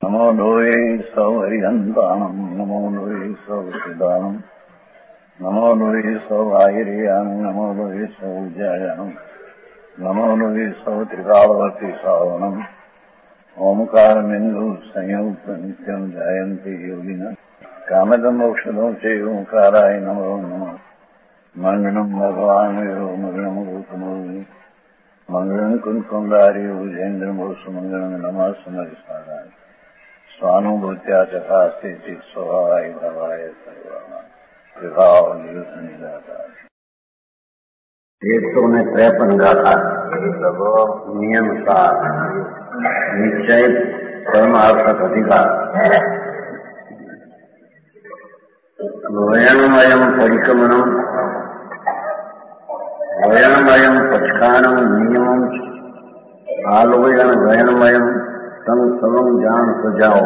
નમો લોહે સૌ હરિહંતાણમ નમો લોહે સૌ સિદ્ધાણમ નમો લોહે સૌ આહિર્યાણમ નમો લોહે સૌ જયાણમ નમો લોહે સૌ ત્રિકાળવતી સાવણમ ઓમકારમિંદુ સંયુક્ત નિત્યમ જયંતિ યોગિન કામદમ મોક્ષદો છે ઓંકારાય નમો નમઃ મંગળમ ભગવાન મંગળમ ગૌતમોર્મિ મંગળમ કુંકુંડાર્ય વિજેન્દ્રમો સુમંગળમ નમઃ સમરિસારાય સ્વાનુભૂત્યા ચકાસ્તે સ્વભાવાય ભવાય સર્વમાં વિભાવ નિયુત નિરાકાર 153 ગાથા નિયમ 7 નિશ્ચય પરમાર્થક અધિકાર વયનમયમ પરિક્રમણમ વયનમયમ પચકાણમ નિયમમ આલોયન વયનમયમ તમ સવમ જાન સજાઓ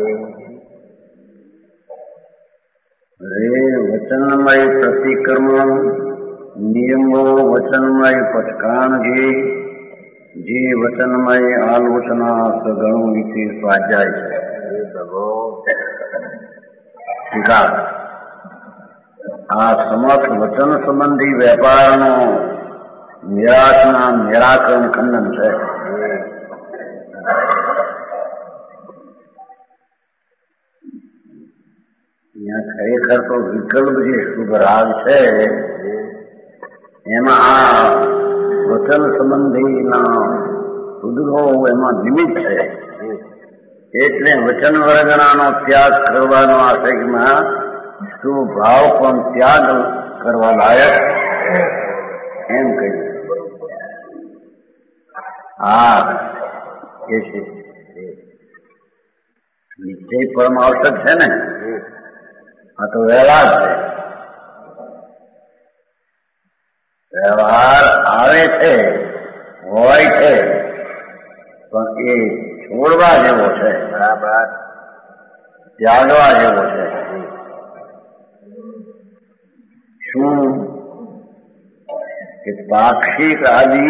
રે વચનમય પ્રતિક્રમણ નિયમો વચનમય પચકાણ જે વચનમય આલોચના સગણું નીતિ સ્વાધ્યાય છે. આ સમર્થ વચન સંબંધી વેપારનો નિરાકરણ ખંડન છે. અહીંયા ખરેખર તો વિકલ્પ જે શુભ રાગ છે એમાં આ વચન સંબંધીના ઉદ્ભવ એમાં નિમિત્ત છે. એટલે વચન વર્ગણાનો ત્યાગ કરવાનો આશયમાં શુભ ભાવ પણ ત્યાગ કરવા લાયક એમ કહ્યું. હા એ છે નિશ્ચય પરમ આવશ્યક છે ને. આ તો વ્યવહાર છે. વ્યવહાર આવે છે હોય છે પણ એ છોડવા જેવો છે, બરાબર ત્યાગવા જેવો છે. શું કે પાક્ષિક આદિ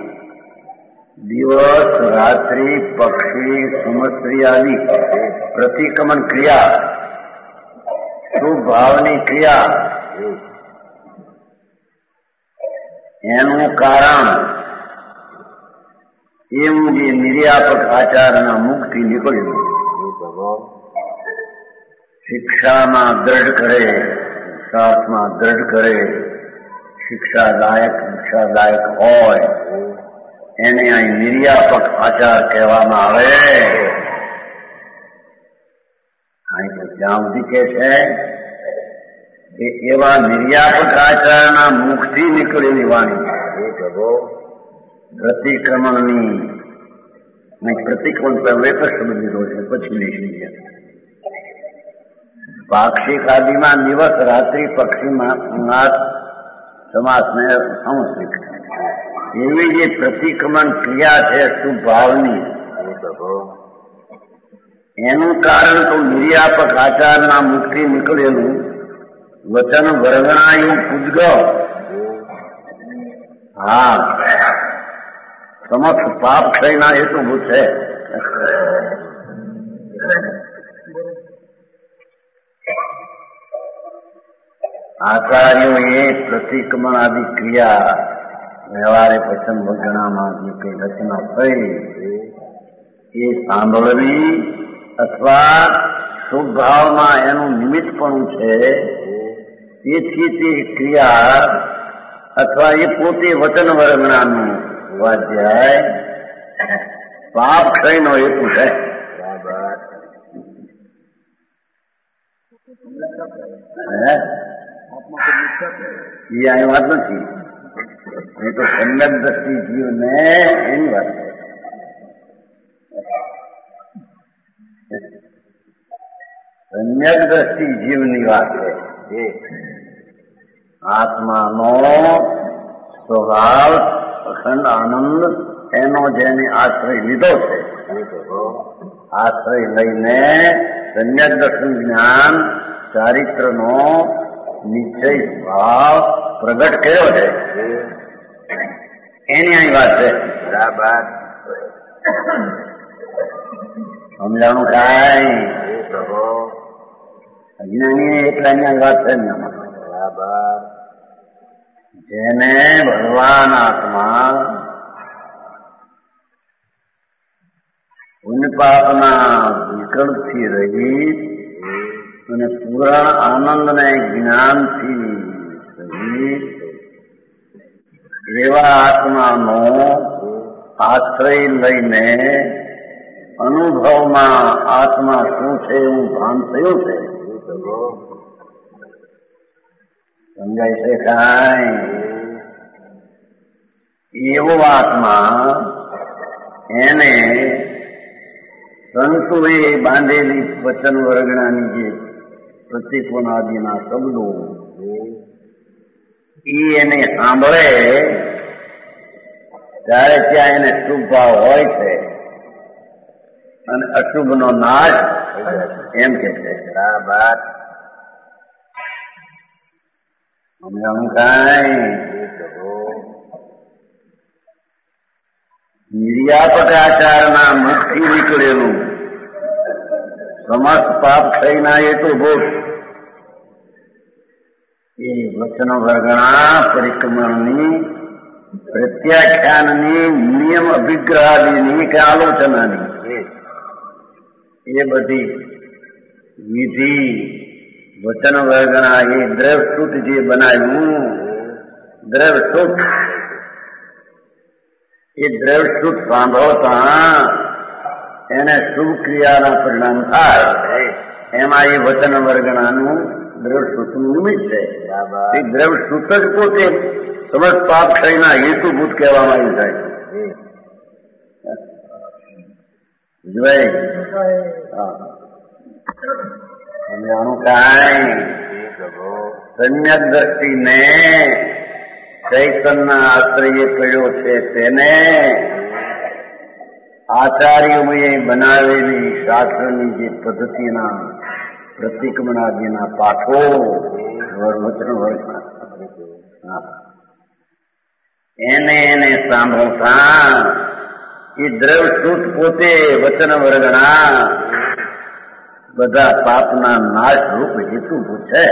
દિવસ રાત્રિ પક્ષી સમસ્ત્રી આદિ પ્રતિક્રમણ ક્રિયા શુભ ભાવની ક્રિયા એનું કારણ એવું જે નિર્યાપક આચારના મુક્તિ નીકળ્યું. શિક્ષામાં દ્રઢ કરે, શાસ્ત્રમાં દ્રઢ કરે, શિક્ષાદાયક હોય એને અહીં નિર્યાપક આચાર કહેવામાં આવે. અહીં તો જ્યાં સુધી કે છે કે એવા નિર્યાપક આચારના મુખથી નીકળેલી વાણી પ્રતિક્રમણની પ્રતિક્રમણ પહેલો એક જ શબ્દ લીધો છે, પછી લઈશું. પાક્ષિક આદિમાં દિવસ રાત્રિ પક્ષીમાં સમાસને સમસ્ત એવી જે પ્રતિક્રમણ ક્રિયા છે શુભ ભાવની એનું કારણ તો નિર્યાપક આચારના મુખથી નીકળેલું વચન વર્ગણાયું પૂજગ. હા સમક્ષ પાપ ક્ષયના હેતુભૂત છે. આચાર્યો એ પ્રતિક્રમણ આદિ ક્રિયા વ્યવહારે વચન વર્ગણામાં જે કઈ રચના થઈ એ સાંભળવી અથવા શુભ ભાવમાં એનું નિમિત્ત પણ છે. તેથી તે ક્રિયા અથવા એ પોતે વચન વર્ગણાનું સ્વાધ્યાય પાપ ક્ષયનો હેતુ છે. એ અહીં વાત નથી. એ તો સમ્યક દ્રષ્ટિ જીવને એની વાત છે. સમ્યક દ્રષ્ટિ જીવની વાત છે. આત્માનો સ્વભાવ અખંડ આનંદ એનો જેને આશ્રય લીધો છે, આશ્રય લઈને સમ્યક દર્શન જ્ઞાન ચારિત્રનો નિશ્ચય ભાવ પ્રગટ કર્યો છે એની અહીં વાત છે. બરાબર સમજાણું કાંઈ અજ્ઞાની એટલાની વાત છે ને બરાબર. જેને ભગવાન આત્મા પુણ્યપાપના વિકલ્પથી રહિત અને પૂરણ આનંદ ને જ્ઞાનથી રહિત એવા આત્માનો આશ્રય લઈને અનુભવમાં આત્મા શું છે એવું ભાન થયું છે. સમજાય છે કાંઈ? એવો આત્મા એને સંતોએ બાંધેલી વચન વર્ગણાની જે પ્રતિકોનાદિના શબ્દો એને સાંભળે ત્યારે ત્યાં એને શુભ ભાવ હોય છે અને અશુભનો નાશ એમ કે છે. બરાબર. સમજાણું કાંઈ? નિર્યાપકાચારના મુખથી નીકળેલું સમસ્ત પાપ થઈના હેતુભૂત એ વચન વર્ગણા પરિક્રમણની પ્રત્યાખ્યાનની નિયમ અભિગ્રહાદિની કે આલોચનાની એ બધી વિધિ વચન વર્ગણા એ દ્રવસૂત જે બનાવ્યું દ્રવસૂત એ દ્રવસૂત સાંભળતા એને શુભ ક્રિયાના પરિણામ થાય એમાં એ વચન વર્ગણાનું દ્રવસૂતનું નિમિત્ત છે. એ દ્રવસૂત જ પોતે સમસ્ત પાપ ક્ષયના હેતુભૂત કહેવામાં આવ્યું થાય. સમજાણું કાંઈ? સમ્યક દ્રષ્ટિને ચૈતનના આશ્રય કર્યો છે તેને આચાર્યોએ બનાવેલી શાસ્ત્રની જે પદ્ધતિના પ્રતિક્રમણાદિના પાઠો વચન વર્ગના એને સાંભળતા એ દ્રવસૂત પોતે વચન વર્ગના બધા પાપના નાશ રૂપ હેતુભૂત છે.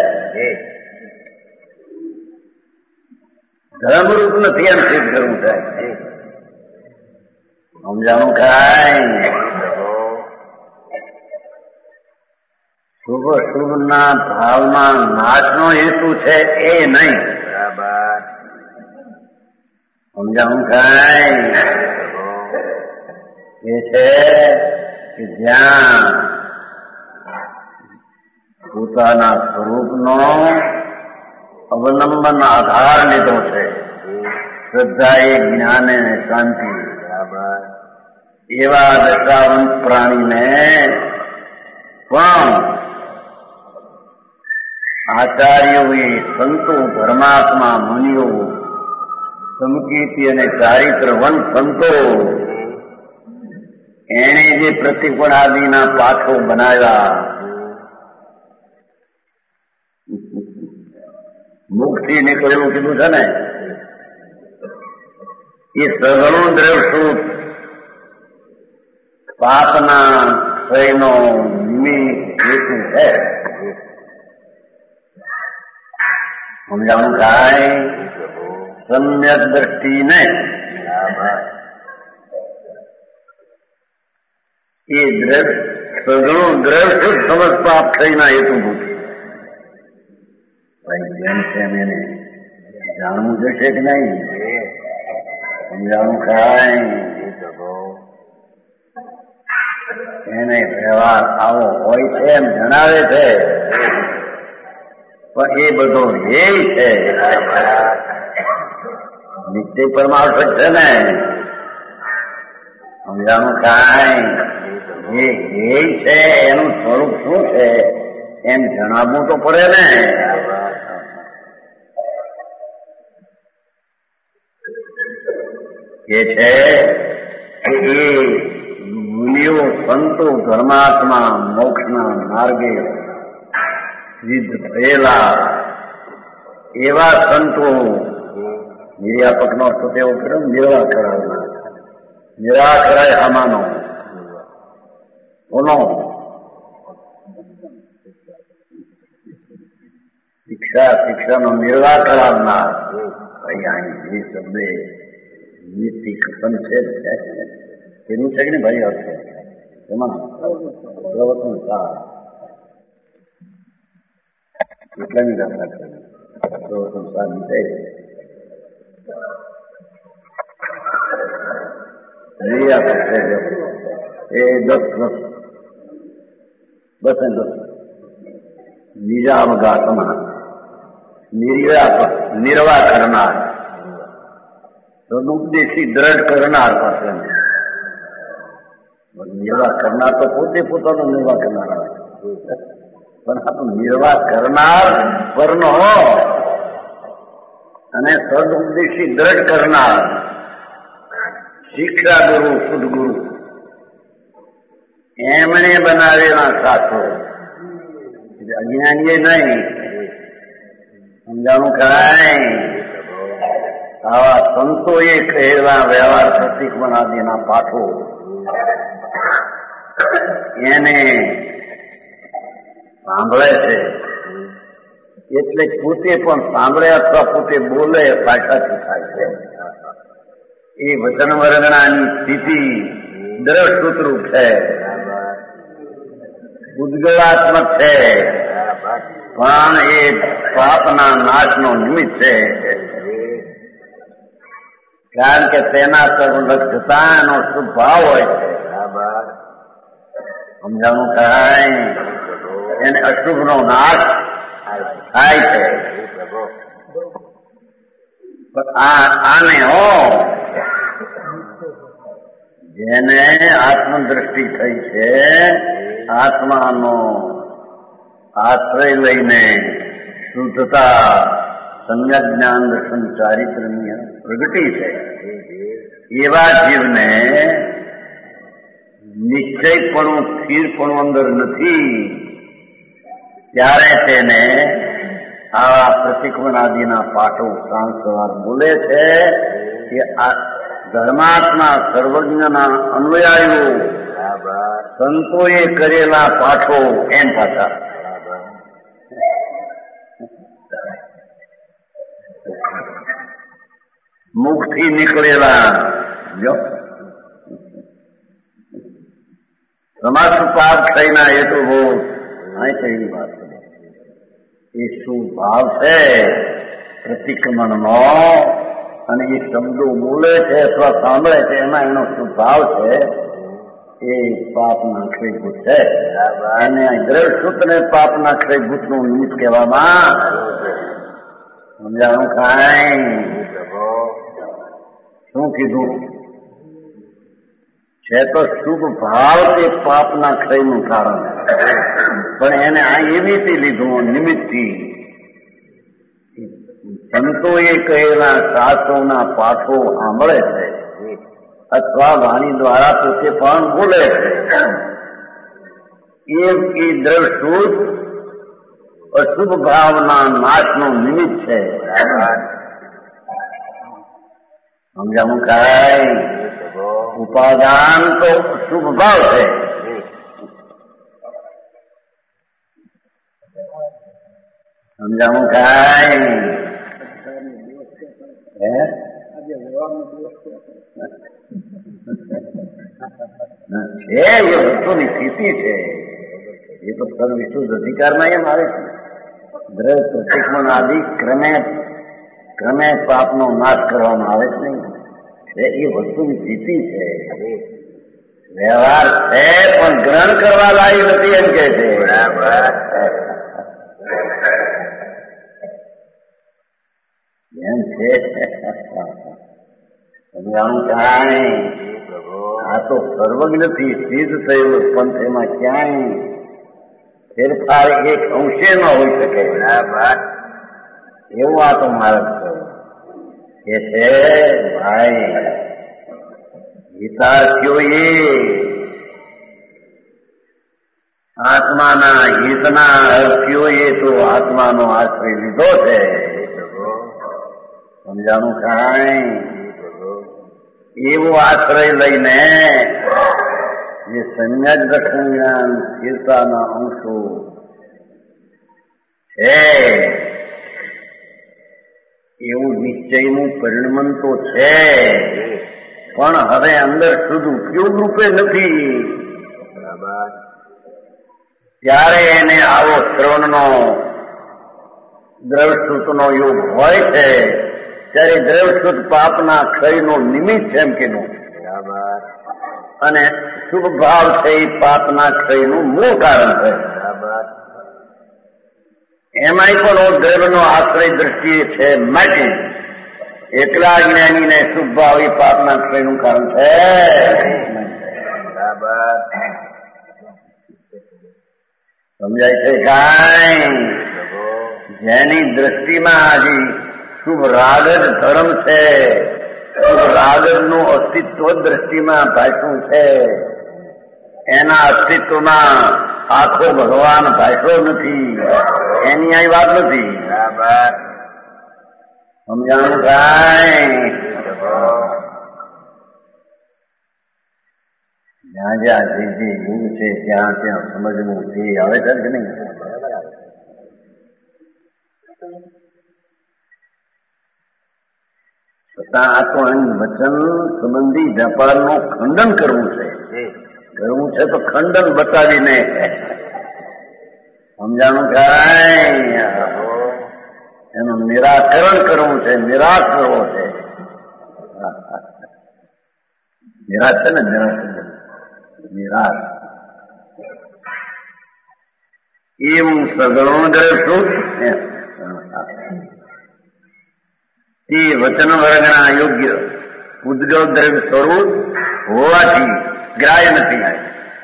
ધર્મરૂપ નથી એમ સિદ્ધ કરવું છે. સમજાણું કાંઈ? શુભ શુભના ભાવમાં નાશનો હેતુ છે એ નહીં. બરાબર. સમજાણું કાંઈ? એ છે કે જ્યાં પોતાના સ્વરૂપનો અવલંબન આધાર લીધો છે શ્રદ્ધા એ જ્ઞાન અને શાંતિ. બરાબર. એવા દશાવંત પ્રાણીને પણ આચાર્યોએ સંતો ધર્માત્મા મુનિઓ સમકીર્તિ અને ચારિત્રવંત સંતો એને જે પ્રતિકોણાદિના પાઠો બનાવ્યા મુખથી નીકળેલું કીધું છે ને એ સઘળું દ્રવસૂત પાપના ક્ષયનો નિમિત્ત હેતુ છે. સમજાણું કાંઈ? સમ્યક દ્રષ્ટિને એ સઘળું દ્રવસૂત સમજ પાપ થઈના હેતુભૂત જેમ તેમ એને જાણવું જશે કે નહીં? સમજાણું કાંઈ? એને વ્યવહાર આવો હોય છે એમ જણાવે છે પણ એ બધો ધ્યેય છે નિત્ય પરમાર્થ છે ને. સમજાણું કાંઈ? જે ધ્યેય છે એનું સ્વરૂપ શું છે એમ જણાવવું તો પડે ને. એ છે કે એ મુનિઓ સંતો ધર્માત્મા મોક્ષના માર્ગે સિદ્ધ થયેલા એવા સંતો નિર્યાપક નો અર્થ તેવો કર્યો નિરાકરાય આમાનો બોલો શિક્ષાનો નિર્વાહ કરાવનાર ભાઈ અહીં જે શબ્દ નીતિ કથન છે તેનું છે કે ને ભાઈ અર્થ એમાં પ્રવર્તન સાર કેટલાની દાખલા છે પ્રવર્તન સાર નીચે એ 10 નિજામગાતમાં નિર્વાહ કરનાર સદુપદેશી દ્રઢ કરનાર પાસે નિર્વાહ કરનાર તો પોતે પોતાનો નિર્વાહ કરનાર આવે પણ આ તો નિર્વાહ કરનાર પરનો અને સદુપદેશી દ્રઢ કરનાર શિક્ષા ગુરુ સદગુરુ એમણે બનાવેલા સાથો અજ્ઞાનીએ નહીં સમજાણું કાંઈ આવા સંતોએ કહેલા વ્યવહાર પ્રતિક આદિના પાઠો એને સાંભળે છે એટલે પોતે પણ સાંભળે અથવા પોતે બોલે ભાષાથી થાય છે એ વચન વર્ણનાની સ્થિતિ દ્રઢ સૂત્રરૂપ છે ઉદ્ગલાત્મક છે પણ એ પાપના નાશનો નિમિત્ત છે કારણ કે તેના સર્વલક્ષતાનો સ્વભાવ હોય છે સમજાવું કાંઈ એને અશુભનો નાશ થાય છે આને જેને આત્મદ્રષ્ટિ થઈ છે આત્માનો આશ્રય લઈને શુદ્ધતા સમ્યક જ્ઞાન દર્શન ચારિત્ર્ય પ્રગટી છે એવા જીવને નિશ્ચયપણું સ્થિરપણું અંદર નથી ત્યારે તેને આવા પ્રતિક્રમણાદિના પાઠો સાંજ સવાર બોલે છે કે આ ધર્માત્મા સર્વજ્ઞના અનુયાયીઓ સંતોએ કરેલા પાઠો એમ પાછા મુખથી નીકળેલા સમાજ પાપ થઈના હેતુ બહુ એવી વાત છે એ શું ભાવ છે પ્રતિક્રમણનો અને એ શબ્દો બોલે છે અથવા સાંભળે છે એમાં એનો શું ભાવ છે એ પાપના ક્ષયભૂત છે અને દ્રઢ સૂત્રને પાપના ક્ષયભૂતનું નિમિત્ત કહેવામાં સમજાણું કાંઈ શું કીધું છે તો શુભ ભાવ તે પાપના ક્ષયનું કારણ પણ એને આ એવી લીધું નિમિત્તથી સંતોએ કહેલા શાસ્ત્રોના પાઠો સાંભળે છે અથવા વાણી દ્વારા પોતે પણ બોલે છે એ દ્રઢ શુદ્ધ અશુભ ભાવના નાશનો નિમિત્ત છે સમજાવું કાંઈ ઉપાદાન તો શુભ ભાવ છે સમજાવું કાંઈ છે એ વસ્તુની સ્થિતિ છે એ તો સર્વવિશુદ્ધ અધિકારમાં એમ આવે છે દ્રઢ પ્રતિક્રમણ આદિ ક્રમે પાપનો નાશ કરવામાં આવે છે નહીં એ વસ્તુની સ્થિતિ છે વ્યવહાર છે પણ ગ્રહણ કરવા લાયક નથી એમ કે છે એમ છે સમજાણું કાંઈ આ તો સર્વજ્ઞથી સિદ્ધ થયેલું પંથ એમાં ક્યાંય ફેરફાર એક અંશે ન હોઈ શકે એવું આ તો મારે કે છે ભાઈ હિતાર્થીઓએ આત્માના હિતના અર્થીઓએ તો આત્માનો આશ્રય લીધો છે સમજાણું કાંઈ એવો આશ્રય લઈને જે સમ્યક દર્શન જ્ઞાન સ્થિરતાના અંશો છે એવું નિશ્ચયનું પરિણમન તો છે, પણ હવે અંદર શુદ્ધ ઉપયોગ રૂપે નથી. ત્યારે એને આવો શ્રવણનો દ્રવશ્રુતનો યોગ હોય છે, ત્યારે દ્રવશ્રુત પાપના ક્ષયનો નિમિત્ત છે એમ કે અને શુભ ભાવ છે એ પાપના ક્ષયનું મૂળ કારણ છે. એમાંય પણ દ્રવ્યનો આશ્રય દ્રષ્ટિએ છે માટે એકલા જ્ઞાનીને શુભ ભાવ એ પાપના ક્ષયનું કારણ છે. સમજાય છે કાંઈ? જેની દ્રષ્ટિમાં હજી શુભ રાગ જ ધર્મ છે, શુભ રાગ નું અસ્તિત્વ દ્રષ્ટિમાં ભાષ્યું છે, એના અસ્તિત્વમાં આખો ભગવાન ભાષ્યો નથી, એની અહીં વાત નથી. સમજાણું કાંઈ? જ્યાં જ્યાં જે જે યુગ છે ત્યાં ત્યાં સમજવું છે. આવે છે કે નહીં? છતાં આ તો વચન સંબંધી વેપારનું ખંડન કરવું છે, તો ખંડન બતાવીને સમજાણું કાંઈ? એનું નિરાકરણ કરવું છે, નિરાશ કરવો છે. નિરાશ છે ને, નિરાશ એવું સગળું દ્રશું તે વચન વર્ગના યોગ્ય ઉદ્યોગ દ્રવ્ય સ્વરૂપ હોવાથી ગ્રાહ્ય નથી.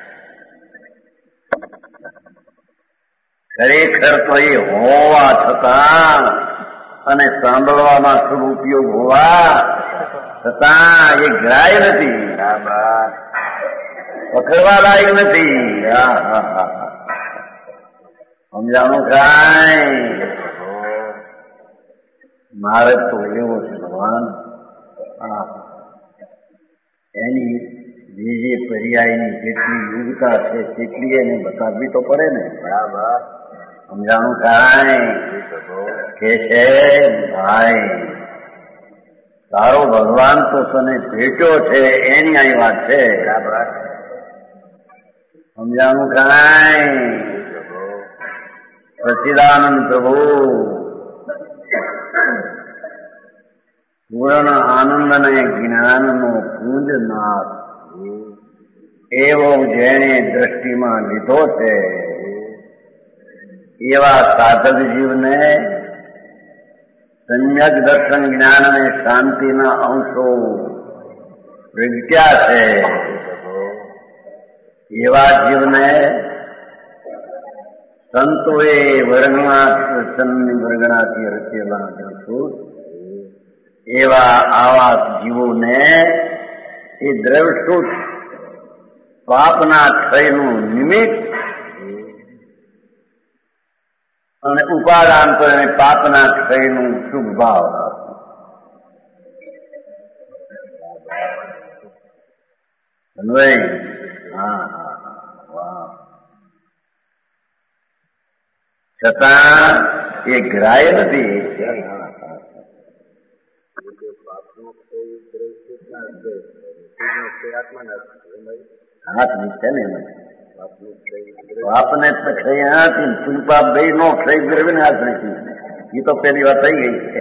ખરેખર તો એ હોવા છતાં અને સાંભળવામાં શુભ ઉપયોગ હોવા છતાં એ ગ્રાહ્ય નથી, પકડવા લાયક નથી. સમજાણું કાંઈ? મારે તો એવો છે ભગવાન, એની જે પર્યાયની જેટલી યોગ્યતા છે તેટલી એને બતાવવી તો પડે ને. સમજાણું કાંઈ? કે છે ભાઈ તારો ભગવાન તો તને ભેટ્યો છે એની અહીં વાત છે. સમજાણું કાંઈ? સચ્ચિદાનંદ પ્રભુ પૂર્ણ આનંદ અને જ્ઞાનનો પૂંજનાથ એવો જેણે દ્રષ્ટિમાં લીધો છે એવા સાધક જીવને સમ્યક દર્શન જ્ઞાન અને શાંતિના અંશો પ્રગટ્યા છે. એવા જીવને સંતોએ વર્ગણાથી રચેલા દ્રષ્ટું એવા આવા જીવોને એ દ્રવશ્રુત પાપના ક્ષયનું નિમિત્ત અને ઉપાદાન તો એને પાપના ક્ષયનું શુભ ભાવ. છતાં એ ગ્રાહ્ય નથી. હાથ નીચે ને પાપને ક્ષય હાથી પુલપાપ બે નો ક્ષય દ્રવ્ય ને હાથ નથી. એ તો પેલી વાર થઈ ગઈ છે.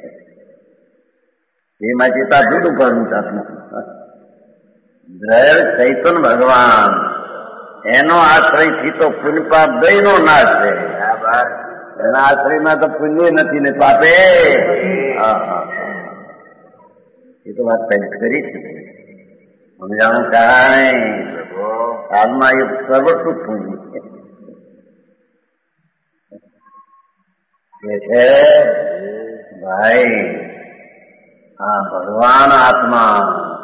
એમાં ચેતા જુદું કરવું ચાહતું. દ્રવ્ય ચૈતન ભગવાન એનો આશ્રય થી તો પુલપાપ બે નો નાશ છે. એના આશ્રયમાં તો પુણ્ય નથી ને પાપે. એ તો વાત પહેલી કરી છે. સમજાણું કાંઈ? હાલમાં એ સર્વસ્વ પુણ્ય છે ભાઈ. આ ભગવાન આત્મા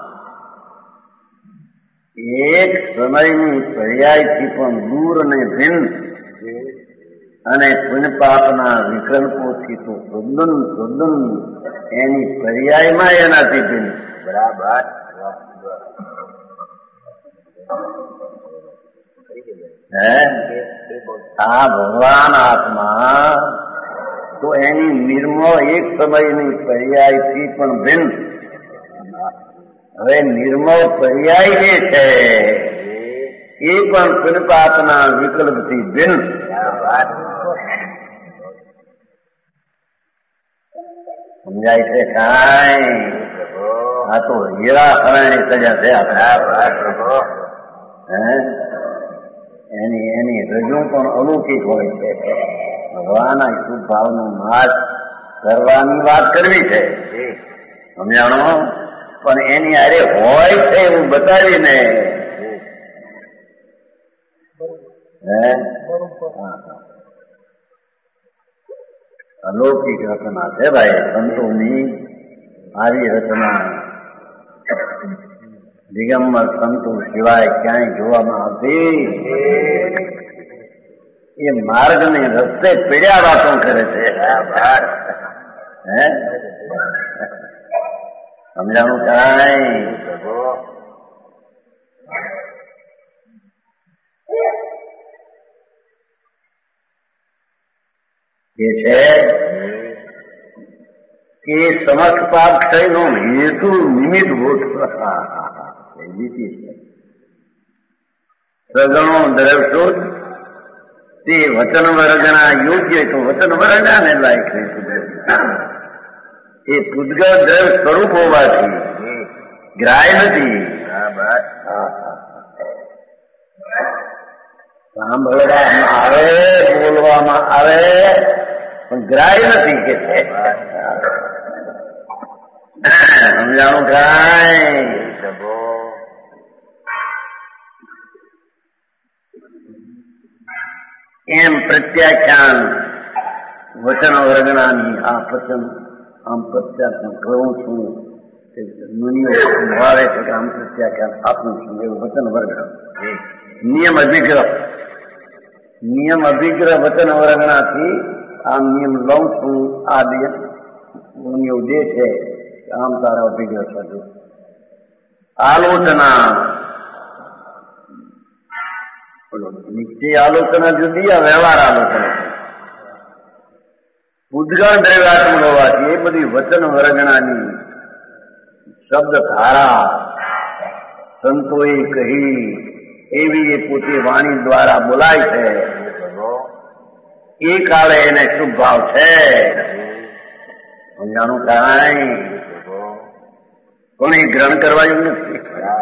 એક સમયની પર્યાયથી પણ દૂર અને ભિન્ન અને પુણ્ય પાપના વિકલ્પોથી તો સુદન એની પર્યાયમાં એનાથી ભિન્ન. બરાબર. હે આ ભગવાન આત્મા તો એની નિર્મો એક સમયની પર્યાયથી પણ ભિન્ન. હવે નિર્મો પર્યાય જે છે એ પણ કૃપાતના વિકલ્પથી ભિન્ન. સમજાય છે કાંઈ? આ તો હીરા હરાણી સજા છે એની રજૂ પણ અલૌકિક હોય છે. ભગવાન શુદ્ધ ભાવનો નાશ કરવાની વાત કરવી છે, સમજાણો? પણ એની આરે હોય છે એવું બતાવીને અલૌકિક રચના છે ભાઈ. સંતોની આવી રચના દિગંબર સંતો સિવાય ક્યાંય જોવામાં આવતી. એ માર્ગને રસ્તે પીડ્યા વાતો કરે છે. સમજાણું કાંઈ? એ છે કે સમસ્ત પાપ ક્ષયનો હેતુ નિમિત્ત ભૂત સગણો દ્રવશોધ તે વચન વર્ગના યોગ્ય તો વચન વર્ગને લાયક એ પૂતગલ દ્રવ સ્વરૂપ હોવાથી ગ્રાહ્ય નથી. સાંભળવામાં આવે, બોલવામાં આવે પણ ગ્રાહ્ય નથી કે છે. સમજાણું કાંઈ? એમ પ્રત્યાખ્યાન વચન વર્ગણાની આ વચન આમ પ્રત્યાખ્યાન કરું છું મુનિઓ ભાવે છે કે આમ પ્રત્યાખ્યાન આપું છું એવું વચન વર્ગણા. નિયમ અભિગ્રહ વચન વર્ગણાથી આમ નિયમ લઉં છું. આ બે મુનિઓ દે છે આમ તારા અભિગ્રહ થતું. આલોચના નિશ્ચય આલોચના જુદી, આ વ્યવહાર આલોચના. ઉદ્ગણ દ્રવ્યાત્મક હોવાથી એ બધી વચન વર્ગણાની શબ્દ ધારા સંતોએ કહી એવી એ પોતે વાણી દ્વારા બોલાય છે. એ કાળે એને શુભ ભાવ છે. સમજાણું કાંઈ? પણ એ ગ્રહણ કરવાયું નથી.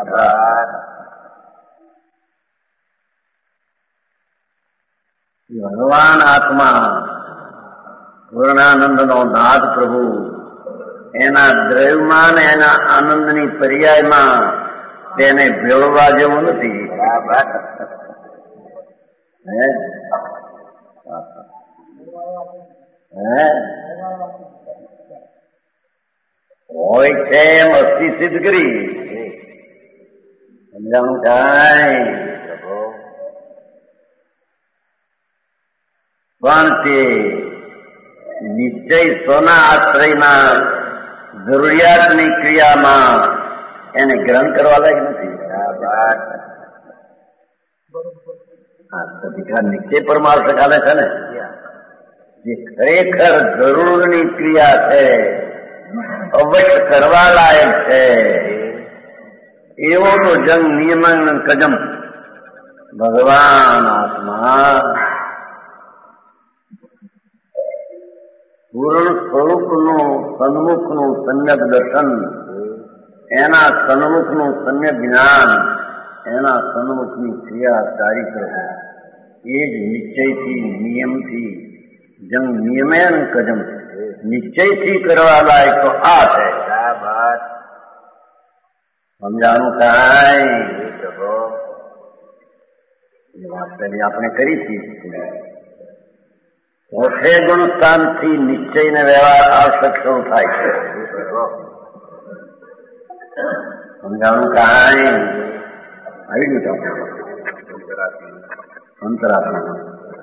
ભગવાન આત્મા પૂર્ણાનંદનો નાથ પ્રભુ એના દ્રવ્યમાં ને એના આનંદની પર્યાયમાં તેને ભેળવા જેવું નથી. હોય છે એમ અસ્થિ સિદ્ધ કરી. સમજાણું કાંઈ? પણ તે નિશ્ચય સોના આશ્રયના જરૂરિયાતની ક્રિયામાં એને ગ્રહણ કરવા લાયક નથી. નિશ્ચય પરમાર્થ ચાલે છે ને, જે ખરેખર જરૂરની ક્રિયા છે, અવશ્ય કરવા લાયક છે, એવો તો જંગ નિયમન કજમ ભગવાન આત્મા પૂર્ણ સ્વરૂપનું સન્મુખનું સમ્યક દર્શન, એના સન્મુખનું સમ્યક જ્ઞાન, એના સન્મુખની ક્રિયા ચારિત્ર એ જ નિશ્ચયથી નિયમથી જંગ નિયમેન કજમ નિશ્ચયથી કરવા લાયક તો આ છે. સમજાણું કાંઈ? એ વાત પેલી આપણે કરી હતી. ચોથે ગુણ સ્થાનથી નિશ્ચય ને વ્યવહાર આવશ્યક શરૂ થાય છે. સમજાણું કાંઈ? આવી ગયું અંતરાત્મા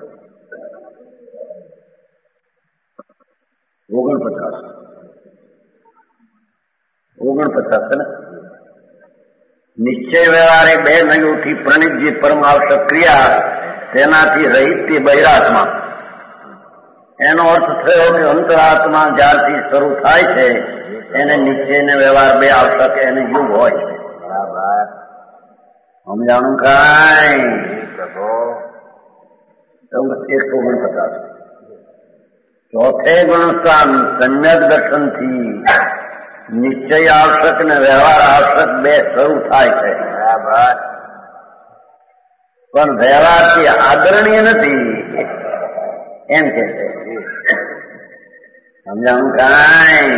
49 છે ને. 49 છે નિશ્ચય વ્યવહાર એ બે નયુથી પ્રણિત જે પરમ આવશ્યક ક્રિયા તેનાથી રહિત તે બહિરાત્મા. એનો અર્થ થયો કે અંતરાત્મા જ્યારથી શરૂ થાય છે એને નિશ્ચય ને વ્યવહાર બે આવશ્યક એને યુગ હોય છે. બરાબર સમજાણું કાંઈ? 149. ચોથે ગુણસ્થાન સમ્યક દર્શનથી નિશ્ચય આવશ્યક ને વ્યવહાર આવશ્યક બે શરૂ થાય છે. બરાબર પણ વ્યવહારથી આદરણીય નથી એમ કે છે. સમજાણું કાંઈ?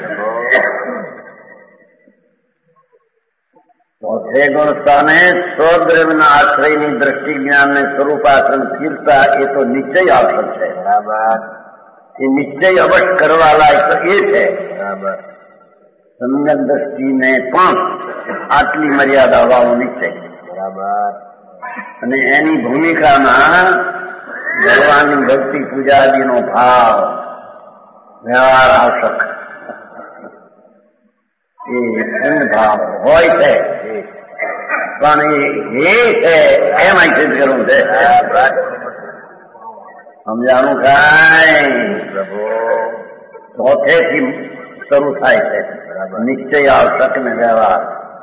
ચોથે ગુણસ્થાને સ્વદ્રવ્યના આશ્રયની દ્રષ્ટિ જ્ઞાન ને સ્વરૂપાસન સ્થિરતા એ તો નિશ્ચય આવશ્યક છે. બરાબર એ નિશ્ચય અવશ્ય કરવા લાયક એ છે. બરાબર સમ્યક દ્રષ્ટિને પણ આટલી મર્યાદા વાળો નિશ્ચય. બરાબર અને એની ભૂમિકામાં ભગવાનની ભક્તિ પૂજાદીનો ભાવ વ્યવહાર આવશ્યક એ ભાવ હોય છે પણ એ છે એમાં સિદ્ધ કરવું છે. સમજાણું કાંઈ? ચોથેથી શરૂ થાય છે નિશ્ચય આવશ્યક ને વ્યવહાર.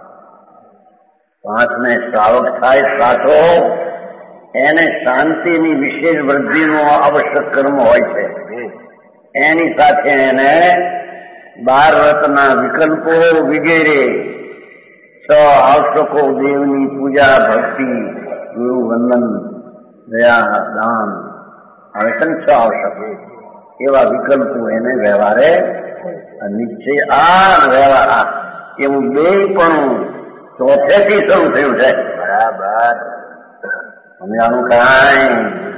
5ને શ્રાવક થાય સાચો એને શાંતિની વિશેષ વૃદ્ધિનો આવશ્યક કર્મ હોય છે. એની સાથે એને 12 રત્ના વિકલ્પો વગેરે 6 આવશ્યકો દેવની પૂજા ભક્તિ ગુરુ વંદન દયા દાન આવે છે ને 6 આવશ્યક એવા વિકલ્પો એને વ્યવહારે નિશ્ચય આ વ્યવહાર એવું બે પણ ચોથેથી શરૂ થયું છે. બરાબર સમજાણું કાંઈ?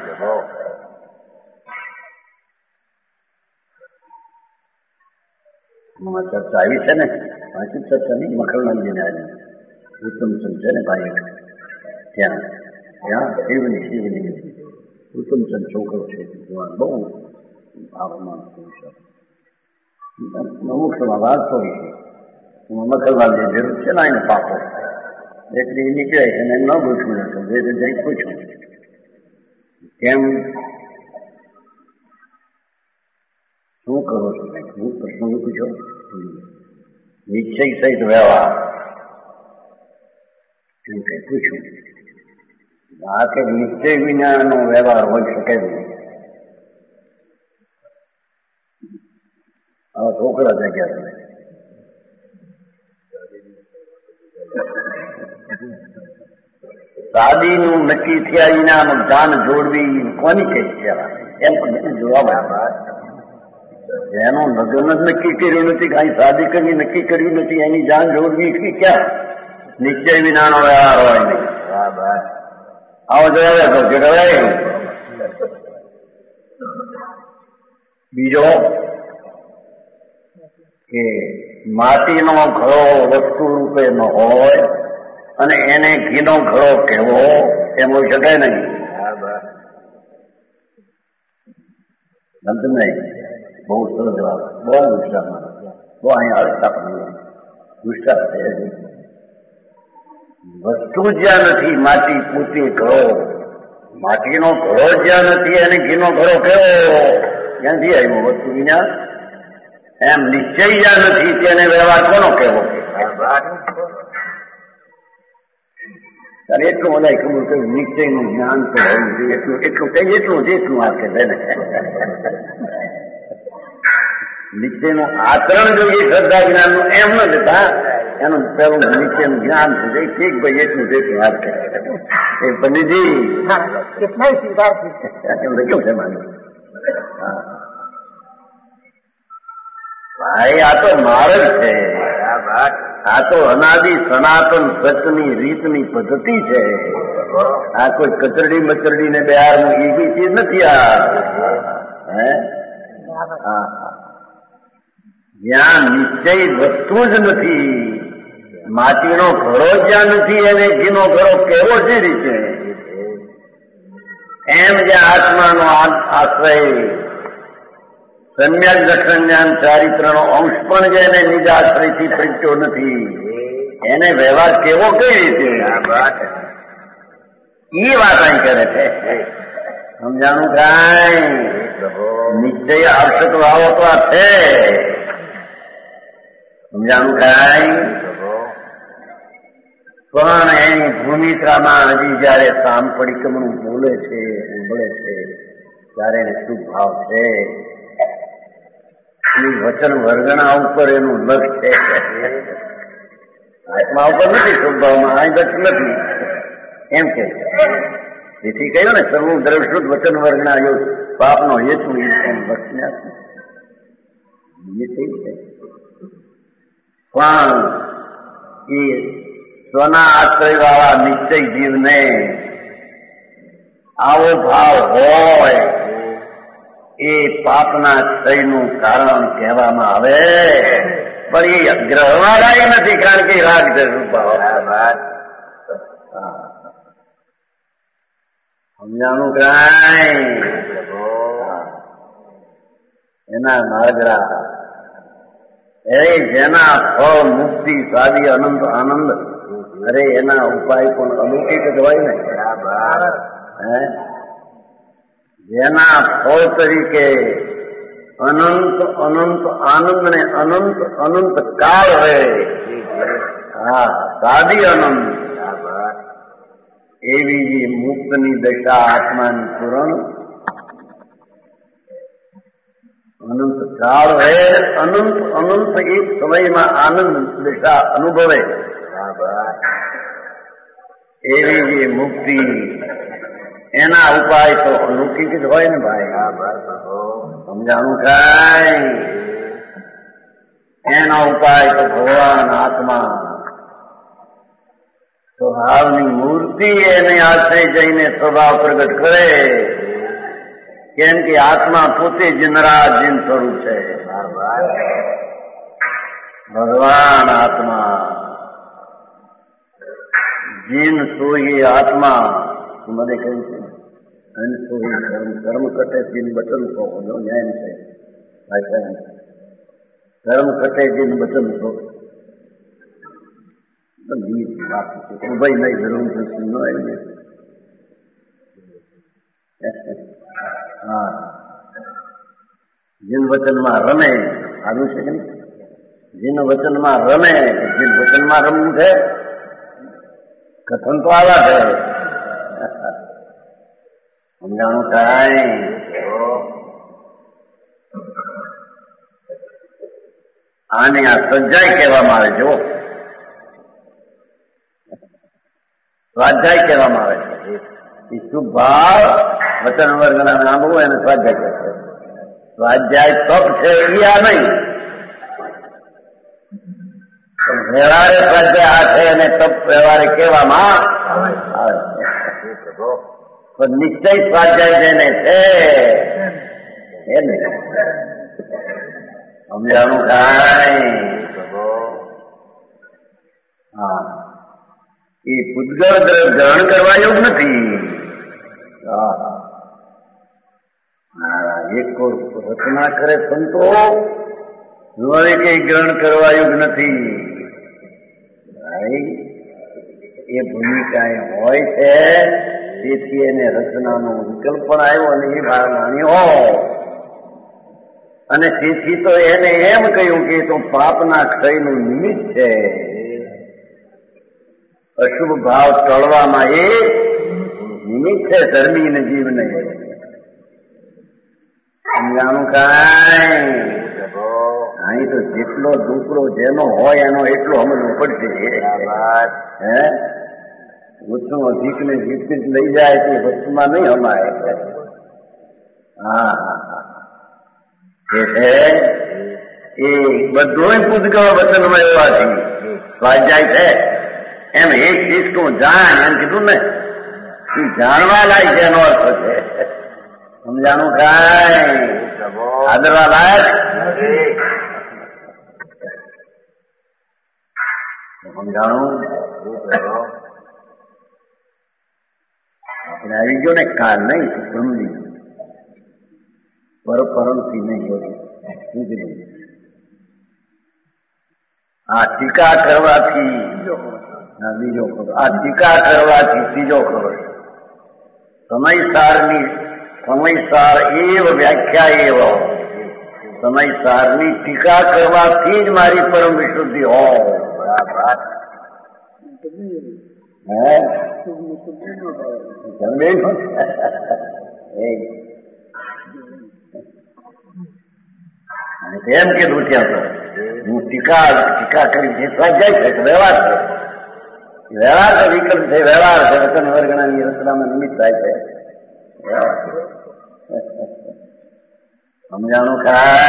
ચર્ચા આવી છે ને વાંચી ચર્ચા નહીં મખણલાલજીને આવી ઉત્તમચંદ છે ને ભાઈ ત્યાં ત્યાં શિવની ઉત્તમચંદ છોકરો છે બહુ ભાવમાં મુખ્યમાં વાંચતો છે મખણલાલજી જરૂર છે ને એને પાકો એટલે એ નીકળે છે એને ન પૂછવું હતું જે જઈ પૂછ્યું કેમ શું કરો છો? હું પ્રશ્ન પૂછ્યો નિશ્ચય સહિત વ્યવહાર એમ કઈ પૂછ્યું. આ કે નિશ્ચય વિનાનો વ્યવહાર હોઈ શકે નહીં. હવે છોકરા જગ્યા શાદીનું નક્કી થયા વિના જાન જોડવી કોની કઈ કહેવાય? એમ પણ જવાબ જેનું લગ્ન જ નક્કી કર્યું નથી કઈ શાદી કરવી નક્કી કર્યું નથી એની જાન જોડવી ક્યાં? નિશ્ચય વિનાનો વ્યવહાર હોય નહીં. બરાબર આવો જવાબ કે બીજો કે માટીનો ઘડો વસ્તુ રૂપે ન હોય અને એને ઘીનો ઘડો કહેવો એમ હોઈ શકાય નહીં. બરાબર નહીં? બહુ સરસ જવાબ બહુ વિસ્તારમાં બહુ અહીંયા અર્થાપન વિસ્તાર છે. વસ્તુ જ્યાં નથી માટી પોતે ઘડો માટીનો ઘડો જ્યાં નથી એને ઘીનો ઘડો કેવો ક્યાંથી આવ્યો વસ્તુ વિના? એમ નિશ્ચય જ્યાં નથી તેને વ્યવહાર કોનો કહેવો? ત્યારે એટલું બધા ખબર કે નિશ્ચયનું જ્ઞાન તો હોવું જોઈએ. એટલું આ કે નિશ્ચયનું આચરણ જોઈએ શ્રદ્ધા જ્ઞાનનું એમ ન જતા એનું પેલું નિશ્ચયનું જ્ઞાન છે ઠીક ભાઈ એટલું વાત કરે એ પંડિતજી કેવું છે માનું ભાઈ આ તો માર્ગ છે. આ તો અનાદિ સનાતન સચની રીતની પદ્ધતિ છે. આ કોઈ કચરડી મચરડી ને બિહારનું એ બી ચીજ નથી. આ જ્યાં નિશ્ચય વસ્તુ જ નથી માટીનો ઘડો જ્યાં નથી એને ઘીનો ઘડો કેવો છે રીતે એમ જ્યાં આત્માનો આશ્રય સમ્યક દર્શન જ્ઞાન ચારિત્રનો અંશ પણ જેને નિજ આશ્રયથી પ્રગટ્યો નથી એને વ્યવહાર કેવો કઈ રીતે એ વાત અહીં કરે છે. સમજાણું કાંઈ નિશ્ચય આવશ્યક વાવો તો આ છે. સમજાણું કાંઈ પણ એની ભૂમિકામાં હજી જયારે સામ પડીકમનું બોલે છે ઉભળે છે ત્યારે એને શું ભાવ છે એ વચન વર્ગના ઉપર એનું લક્ષ છે. આત્મા ઉપર નથી શુભ ભાવમાં આ લક્ષ નથી એમ કે તેથી કહ્યું ને સર્વ દ્રવ્ય શુદ્ધ વચન વર્ગના યોગ પાપનો હેતુ એમ લક્ષ એ થઈ છે. પણ એ સ્વના આશ્રય વાળા નિશ્ચય જીવને આવો ભાવ હોય એ પાપના ક્ષયનું કારણ કહેવામાં આવે. પણ એ ગ્રહવાળા નથી કારણ કે રાગ ભાવ સમજાણું કાંઈ એના નાગરા એ જેના ફળ મુક્તિ સાદી અનંત આનંદ અરે એના ઉપાય પણ અલૌકિક જ હોય ને. જેના ફળ તરીકે અનંત અનંત આનંદ ને અનંત અનંત કાળ રહે. હા, સાદી આનંદ એવી જે મુક્તની દશા આત્માની પૂરણ અનંત કાળ રહે. અનંત અનંત એક સમયમાં આનંદ દશા અનુભવે એવી જે મુક્તિ એના ઉપાય તો અલૌકિક જ હોય ને ભાઈ. સમજાણું કાંઈ એનો ઉપાય તો ભગવાન આત્મા સ્વભાવની મૂર્તિ એને આશ્રય જઈને સ્વભાવ પ્રગટ કરે. કેમ કે આત્મા પોતે જ નરાજીન સ્વરૂપ છે. ભગવાન આત્મા જીન સોઈ આત્મા મને કહ્યું છે અને સોઈ કર્મ કટે જીન બચન સો ન્યાય છે. કર્મ કટે જીન બચન સો ભાઈ નહીં જરૂર હા જીન વચનમાં રમે આવ્યું છે કે નહીં. જીન વચનમાં રમે જીન વચનમાં રમવું છે કથન તો આવા છે. સમજાણું કાંઈ આને આ સજ્જાય કહેવામાં આવે. જો સ્વાધ્યાય કહેવામાં આવે છે. એ શુભ ભાવ વચન વર્ગના નામ હોય એને સ્વાધ્યાય કહે છે. સ્વાધ્યાય તપ છે એ આ નહીં. વ્યવહારે સ્વાધ્યાય આ છે અને તપ વ્યવહારે કહેવામાં આવે છે. પણ નિશ્ચય સ્વાધ્યાય જેને છે એને સમજાણું કાંઈ. હા, એ પૂતગળ ગ્રહણ કરવા યોગ નથી. એક રચના કરે સંતો હવે કઈ ગ્રહણ કરવા યોગ નથી. એ ભૂમિકા હોય છે તેથી એને રચનાનો વિકલ્પ પણ આવ્યો અને એ વાણી હો અને તેથી તો એને એમ કહ્યું કે તો પાપના ક્ષયનું નિમિત્ત છે. અશુભ ભાવ ટળવામાં એ નિમિત્ત છે ધર્મી ને જીવને. સમજાણું કાંઈ. અહીં તો જેટલો દુકડો જેનો હોય એનો એટલો સમજવો પડશે. હે ઓછું અધિક ને વિપરીત લઈ જાય તે વસ્તુમાં નહીં હમાય. હા એ બધું પૂતગળ વચનમાં એવાથી સ્વાધ્યાય છે. એમ એક ચીજ તું જાણ એમ કીધું ને એ જાણવા લાયક એનો અર્થ છે. સમજાણું કાંઈ. આદરવા લાયક સમજાણું. આપણે આવી ગયો ને કાલ નહીં સમજી પરમથી નહીં હોય શું કીધું. આ ટીકા કરવાથી બીજો ખરો, આ ટીકા કરવાથી ત્રીજો ખરો. સમયસાર એવ વ્યાખ્યા એવ, સમયસારની ટીકા કરવાથી જ મારી પરમ વિશુદ્ધિ હો. એમ કીધું ત્યાં તો હું ટીકા કરી સ્વાધ્યાય છે, વ્યવહાર છે, વ્યવહાર તો વિકલ્પ છે, વ્યવહાર છે, રચન વર્ગણાની રચનામાં નિમિત્ત થાય છે. સમજાણું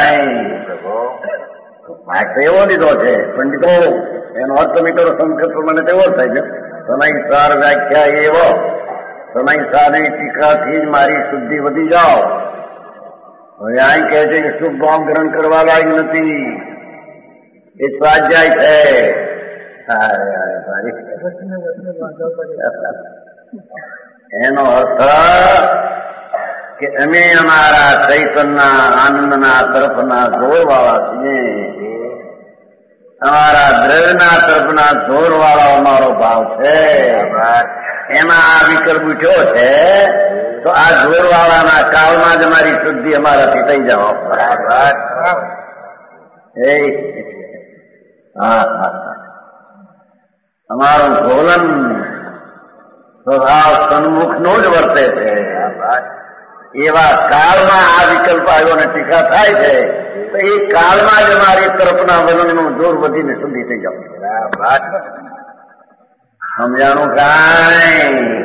કાંઈ એવો લીધો છે પંડિતો, એનો અર્થ મીટરો સંકેત પ્રમાણે તેવો થાય છે. સમયસાર વ્યાખ્યા એવો, સમયસારની ટીકાથી જ મારી શુદ્ધિ વધી જાઓ. હવે અહીં કહે છે કે શુભ ભાવ ગ્રહણ કરવા લાયક નથી, એ સ્વાધ્યાય છે. એનો અર્થ કે અમે અમારા ચૈતનના આનંદના તરફના જોરવાળા છીએ, અમારા દ્રવ્યના તરફના જોરવાળો અમારો ભાવ છે. એમાં આ વિકલ્પ ઉઠ્યો છે તો આ જોરવાળાના કાળમાં જ અમારી શુદ્ધિ અમારાથી થઈ જાઓ. અમારું ભોલન સ્વભાવ સન્મુખનો જ વર્તે છે. એવા કાળમાં આ વિકલ્પ આવ્યો ને ટીકા થાય છે તો એ કાળમાં જ અમારી તરફના વલણનું જોર વધીને શુદ્ધિ થઈ જાવ. સમજાણું કાંઈ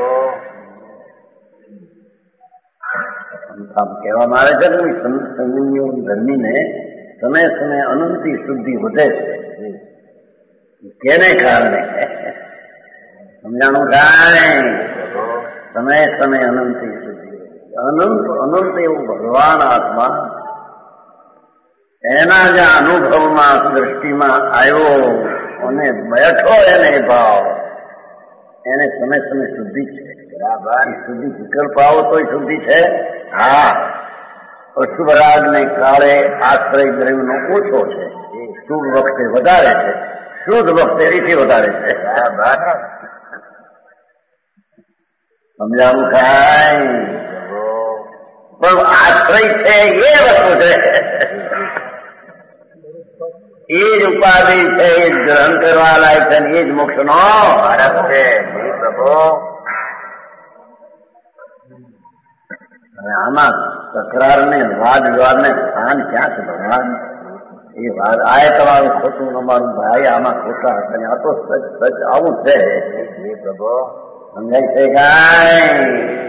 કહેવામાં આવે છે કે સંયમીઓ ધર્મીને સમય સમય અનંતી શુદ્ધિ વધે છે. કેને કારણે? સમજાણું કાંઈ? સમય સમય અનંતી શુદ્ધિ, અનંત એવું ભગવાન આત્મા એના જે અનુભવમાં દ્રષ્ટિમાં આવ્યો અને બેઠો એને ભાવ, એને સમય સમય શુદ્ધિ છે. બરાબર, શુદ્ધિ વિકલ્પ આવો તોય શુદ્ધિ છે. હા, અશુભરાગ ને કાળે આશ્રય દ્રવ્યનો ઓછો છે, શુભ વખતે વધારે છે, શુદ્ધ વખતે એથી વધારે છે. બરાબર, સમજાવું કાંઈ? પણ આશ્રય છે એ વસ્તુ છે, એ જ ઉપાધિ છે, એ જ ગ્રહણ કરવા લાયક છે, એ જ મોક્ષ નો માર્ગ છે. આમાં તકરાર ને વાદ વિવાદ ને સ્થાન ક્યાં છે ભગવાન? એ વાત આ તમારું ખોટું, અમારું ભાઈ આમાં ખોટા હતા, આ તો સચ સચ આવું છે. પ્રભુ સમજાય છે કાંઈ?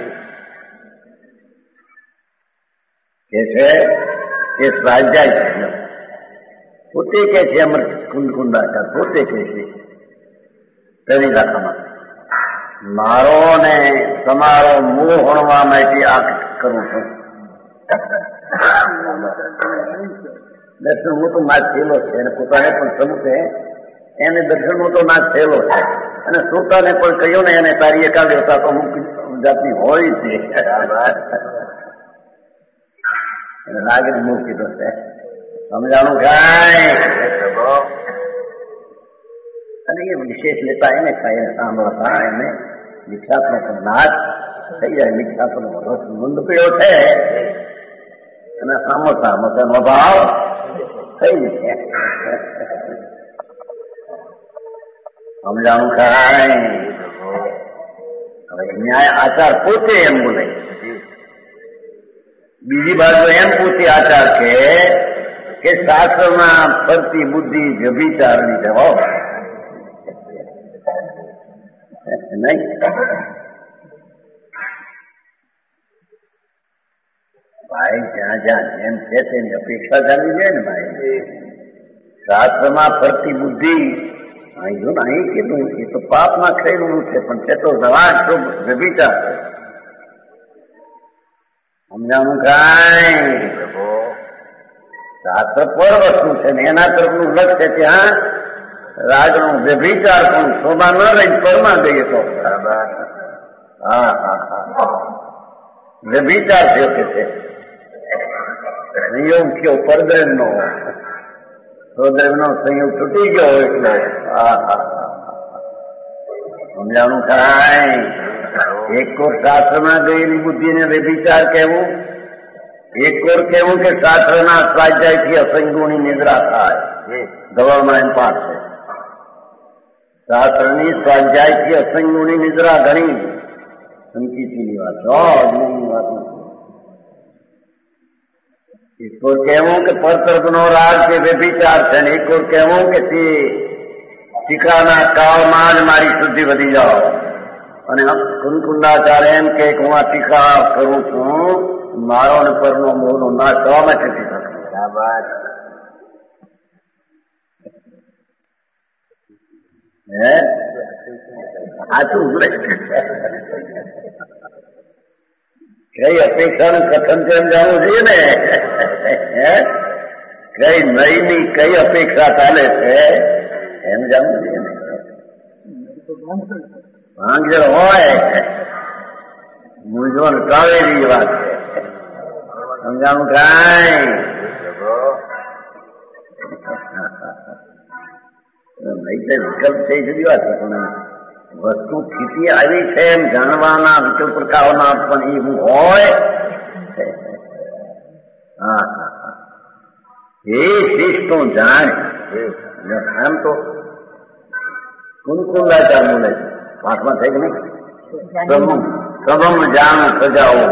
કે છે એ સ્વાધ્યાય છે, પોતે કે છે અમર કુંડકુંડાચાર, પોતે કે છે તેની દાખામાં મારો ને તમારો મોહ હોણવા માટે આ કરું છું. દર્શન હું તો નાશ થયેલો છે, અને પોતાને પણ સમજે એને દર્શન હું તો નાશ થયેલો છે, અને શ્રોતાને પણ કહ્યું ને એને તારી એકાગ્રતા તો અમુક જાતની હોય છે. લાગણી મૂકી દો છે. સમજાણું કાંઈ? અને એ વિશેષ લેતા એને કાંઈ સાંભળતા એને નિખ્યાતનો પણ નાશ થઈ જાય, નિખ્યાતનો રસ મંદ પીડ્યો છે અને સામોસા મતનો ભાવ થઈ જાય. સમજાણું કાંઈ? હવે ન્યાય આચાર પોતે એમ બોલે, બીજી બાજુ એમ પોતે આચાર કે શાસ્ત્રમાં ફરતી બુદ્ધિ વ્યભિચારની જવાબ નહીં. ભાઈ જ્યાં જ્યાં જેમ છે તેની અપેક્ષા જાણવી જોઈએ ને ભાઈ. શાસ્ત્રમાં ફરતી બુદ્ધિ અહીં અહીં કીધું એ તો પાપમાં થયેલું છે, પણ તે તો જવાન શુભ વ્યભિચાર છે. સમજાણું કાંઈ? શાસ્ત્ર પર વસ્તુ છે ને એના તરફનું લક્ષ્ય ત્યાં રાજનો વ્યભિચાર પણ શોભા ન રહી પરમાં ગઈએ તો બરાબર. હા હા હા, વ્યભિચાર થયો કે છે સંયોગ થયો પરદ્રવ્યનો. સ્વદ્રવ્યનો સંયોગ તૂટી ગયો એટલે સમજાણું થાય. એક કોર શાસ્ત્રમાં ગયેલી બુદ્ધિને વ્યભિચાર કહેવું, એક કોર કહેવું કે શાસ્ત્રના સ્વાધ્યાયથી અસંગુણી નિદ્રા થાય. ગવર્માં એમ પાઠ છે, શાસ્ત્રની સ્વાધ્યાયથી અસંગુણી નિદ્રા ઘણી સંકીર્તિની વાત છે, અજ્ઞાનની વાત નથી. એક કોર કહેવું કે પરતરફનો રાગ કે વ્યભિચાર છે, ને એક કોર કહેવું કે તે ટીકાના કાળમાં જ મારી શુદ્ધિ વધી જાઓ. અને કુંકુંડાચાર્ય એમ કે હું આ ટીકા કરું છું, મારો ને પરનો મોહનો નાશ થવા માટે ટીકા કરું. સાચું કઈ અપેક્ષાનું કથન તેમ જાણવું જોઈએ ને. કઈ નઈની કઈ અપેક્ષા ચાલે છે એમ જાણવું જોઈએ ને. ભાંગજળ હોય મૂંઝવણ ટાળેલી વાત છે. સમજાણું કાંઈ વિકલ્પ છે જુદી વાત છે, પણ વસ્તુ સ્થિતિ આવી છે એમ જાણવાના વિકલ્પ પ્રકારના પણ એ હું હોય. એ શિષ્ટ તું જાણ એમ તો કુંકુંદાચાર બોલે છે પાઠમાં છે કે નહીં? સબમ જાણ સજાઓ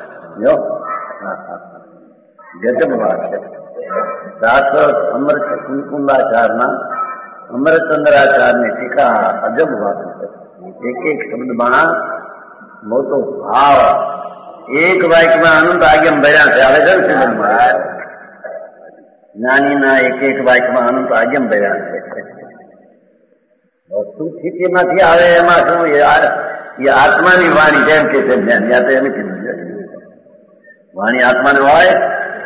ગજબ વાત છે. શાસ્ત્ર અમૃત કુંકુંદાચારના અમરચંદ્રાચાર્યની ટીકા અજબ વાત છે. એક એક શબ્દમાં મોટો ભાવ, એક વાક્યમાં અનંત આગમ ભર્યા છે. આવે છે ને શબ્દમાં જ્ઞાનીના એક એક વાક્યમાં અનંત આગમ ભર્યા છે. વસ્તુ સ્થિતિમાંથી આવે એમાં શું યાર, એ આત્માની વાણી જેમ કે છે જ્ઞાન, યા તો એમ કીધું છે વાણી આત્માને હોય.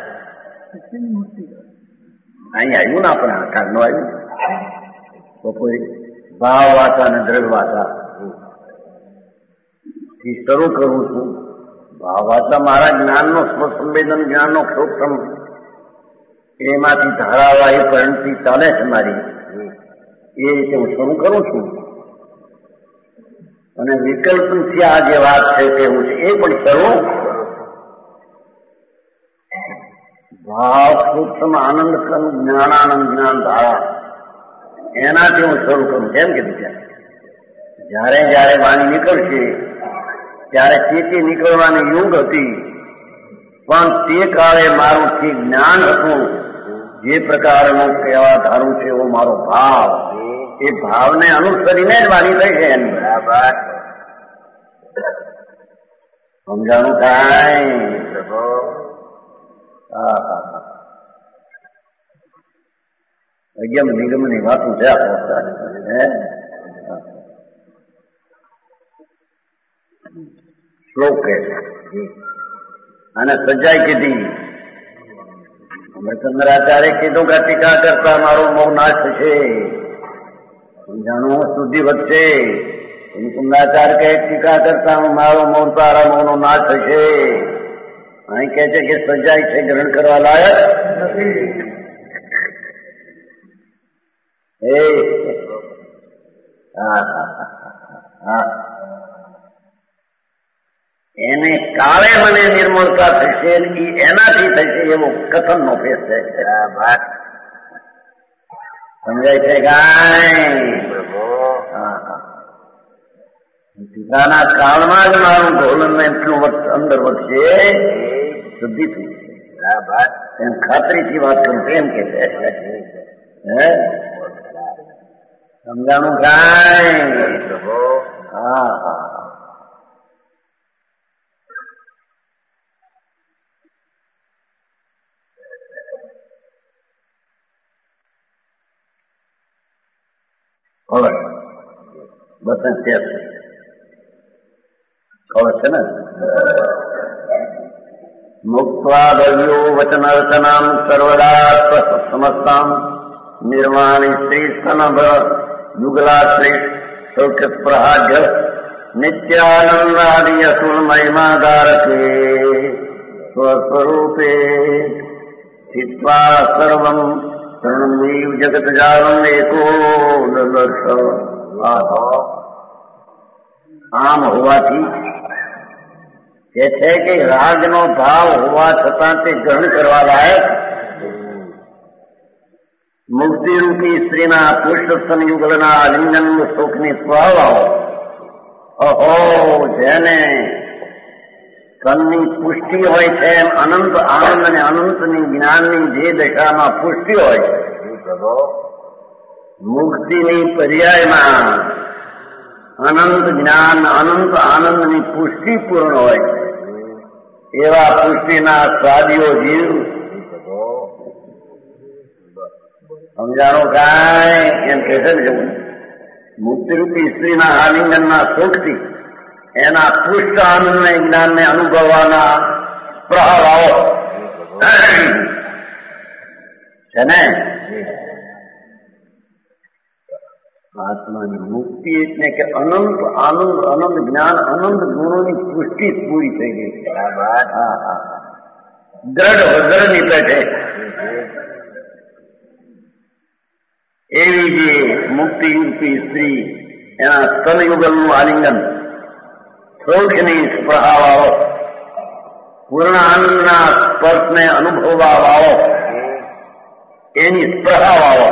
અહીં આવ્યું ને આપણે આકાર નો આવ્યું તો કોઈ ભાવ વાતા ને દ્રવ્ય વાતા થી શરૂ કરું છું. ભાવ વાતા મારા જ્ઞાનનો સ્વસંવેદન જ્ઞાનનો ક્ષોત્રમ, એમાંથી ધારાવાહી પરિણતિ ચાલે છે મારી, એ રીતે હું શરૂ કરું છું. અને વિકલ્પથી આ જે વાત છે તે હું એ પણ શરૂ ભાવ સૂક્ષ્મ આનંદ જ્ઞાનાનંદ જ્ઞાન ધારા એનાથી હું શરૂ કરું. કેમ કીધું છે જયારે જયારે વાણી નીકળશે ત્યારે ચેતી નીકળવાની યુગ હતી, પણ તે કાળે મારું જે જ્ઞાન હતું, જે પ્રકારનું કહેવા ધારું છે એવો મારો ભાવ, એ ભાવને અનુસરીને જ વાણી થઈ છે એની. બરાબર સમજાણું કાંઈ? અગમ નિગમની વાતું છે શ્લોક કે અને સજાઈ કીધી. અમરચંદ્રાચાર્ય કીધું કે ટીકા કરતા મારો મોહ નાશ થશે, સમજાણું શુદ્ધિ વધશે. કુંદાચાર્ય કે ટીકા કરતા મારો મોહ તારા મોહનો નાશ થશે. અહીં કે છે કે સજાઈ છે ગ્રહણ કરવા લાયક નથી. એને કાળે મને નિર્મળતા થશે, એનાથી થશે એવો કથન નો ફેર છે. સમજાય છે કાંઈ? ટીકાના કાળમાં જ મારું ઢોલન એટલું અંદર વધશે, શુદ્ધિ થઈ છે. એમ ખાતરીથી વાત કરું એમ કે છે. સમજાણું કાંઈ? હા હા હવે બસ છે ને મુક્ત્વા દ્રવ્યો વચનર્ચનામ સર્વદા સમસ્તામ નિર્માણી શ્રી સ્તનભ યુગલા શ્રી સૌખ્ય પ્રહાજ્ય નિત્યાનંદાદિ અસુર મહિમા ધારકે સ્વસ્વરૂપે સ્થિત્વા સર્વં શરણમેવ જગત જાનમ એકો દર્શ. આમ હોવાથી એ છે કે રાગનો ભાવ હોવા છતાં તે ગ્રહણ કરવા લાયક મુક્તિરૂપી સ્ત્રીના પુષ્પ સંયુગલના આલિંગન સુખની સ્વભાવ અહો જેને તનની પુષ્ટિ હોય છે એમ અનંત આનંદ અને અનંતની જ્ઞાનની જે દશામાં પુષ્ટિ હોય છે મુક્તિની પર્યાયમાં અનંત જ્ઞાન અનંત આનંદની પુષ્ટિ પૂર્ણ હોય છે એવા પુષ્ટિના સ્વાદીઓ જીવ સમજાણો કાંઈ એમ કહે છે ને મુક્તિરૂપી સ્ત્રીના આલિંગનના સુખથી એના પુષ્ટ આનંદને જ્ઞાનને અનુભવવાના પ્રભાવો છે ને આત્માની મુક્તિ એટલે કે અનંત આનંદ અનંત જ્ઞાન અનંત ગુણોની પુષ્ટિ પૂરી થઈ ગઈ છે. દ્રઢ વજ્રની પેઠે એવી જે મુક્તિરૂપી સ્ત્રી એના સ્તનયુગલનું આલિંગન સૌખ્યની સ્પૃહાવાળો પૂર્ણ આનંદના સ્પર્શને અનુભવવા વાળો એની સ્પૃહાવાળો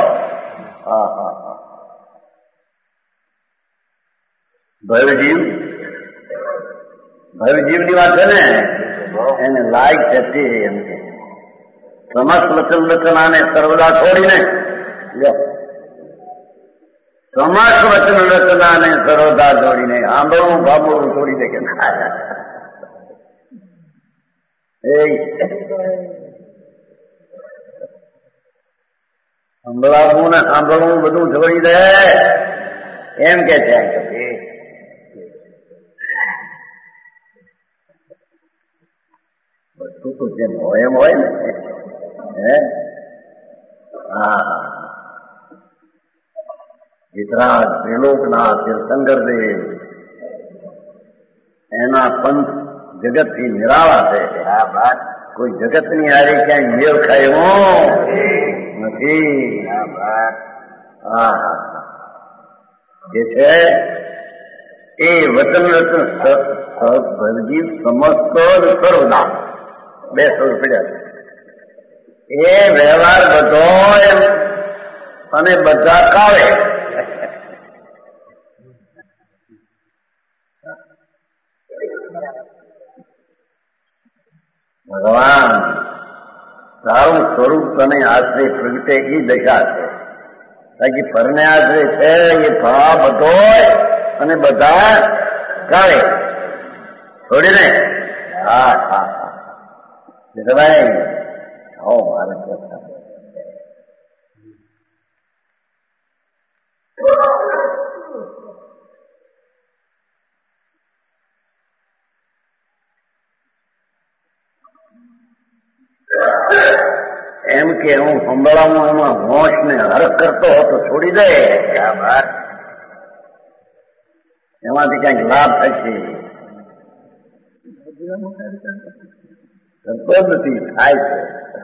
ભવજીવની વાત છે ને એને લાયક છે તે એમ કે સમસ્ત વચન રચનાને સર્વદા છોડીને સમસ્ત વચન રચનાને સર્વદા જોડીને આંબળું ભાંબળું છોડી દે કે સંભળાવું ને સાંભળવું બધું છોડી દે એમ કે છે. બધું તો જેમ હોય એમ હોય ને વિતરાગ ત્રિલોકના તીર્થંકર દેવ એના પંથ જગતથી નિરાળા છે. કોઈ જગતની હારે ક્યાંય મેળ ખાય એવો નથી. જે છે એ વચન રચન ભરજીવ સમસ્ત સર્વદા બે સ્વર પડ્યા છે. એ વ્યવહાર બધો એમ અને બધા કાવે ભગવાન તારું સ્વરૂપ તને આશ્રય પ્રગટે એ દશા છે. બાકી પરને આશ્રય છે એ ભાવ બધો અને બધા કાવે છોડીને ભાઈ આવો મારા એમ કે હું સંભળાવું એમાં હોશ ને હરખ કરતો હતો છોડી દે એમાંથી કઈક લાભ થશે. કરતો જ નથી થાય છે.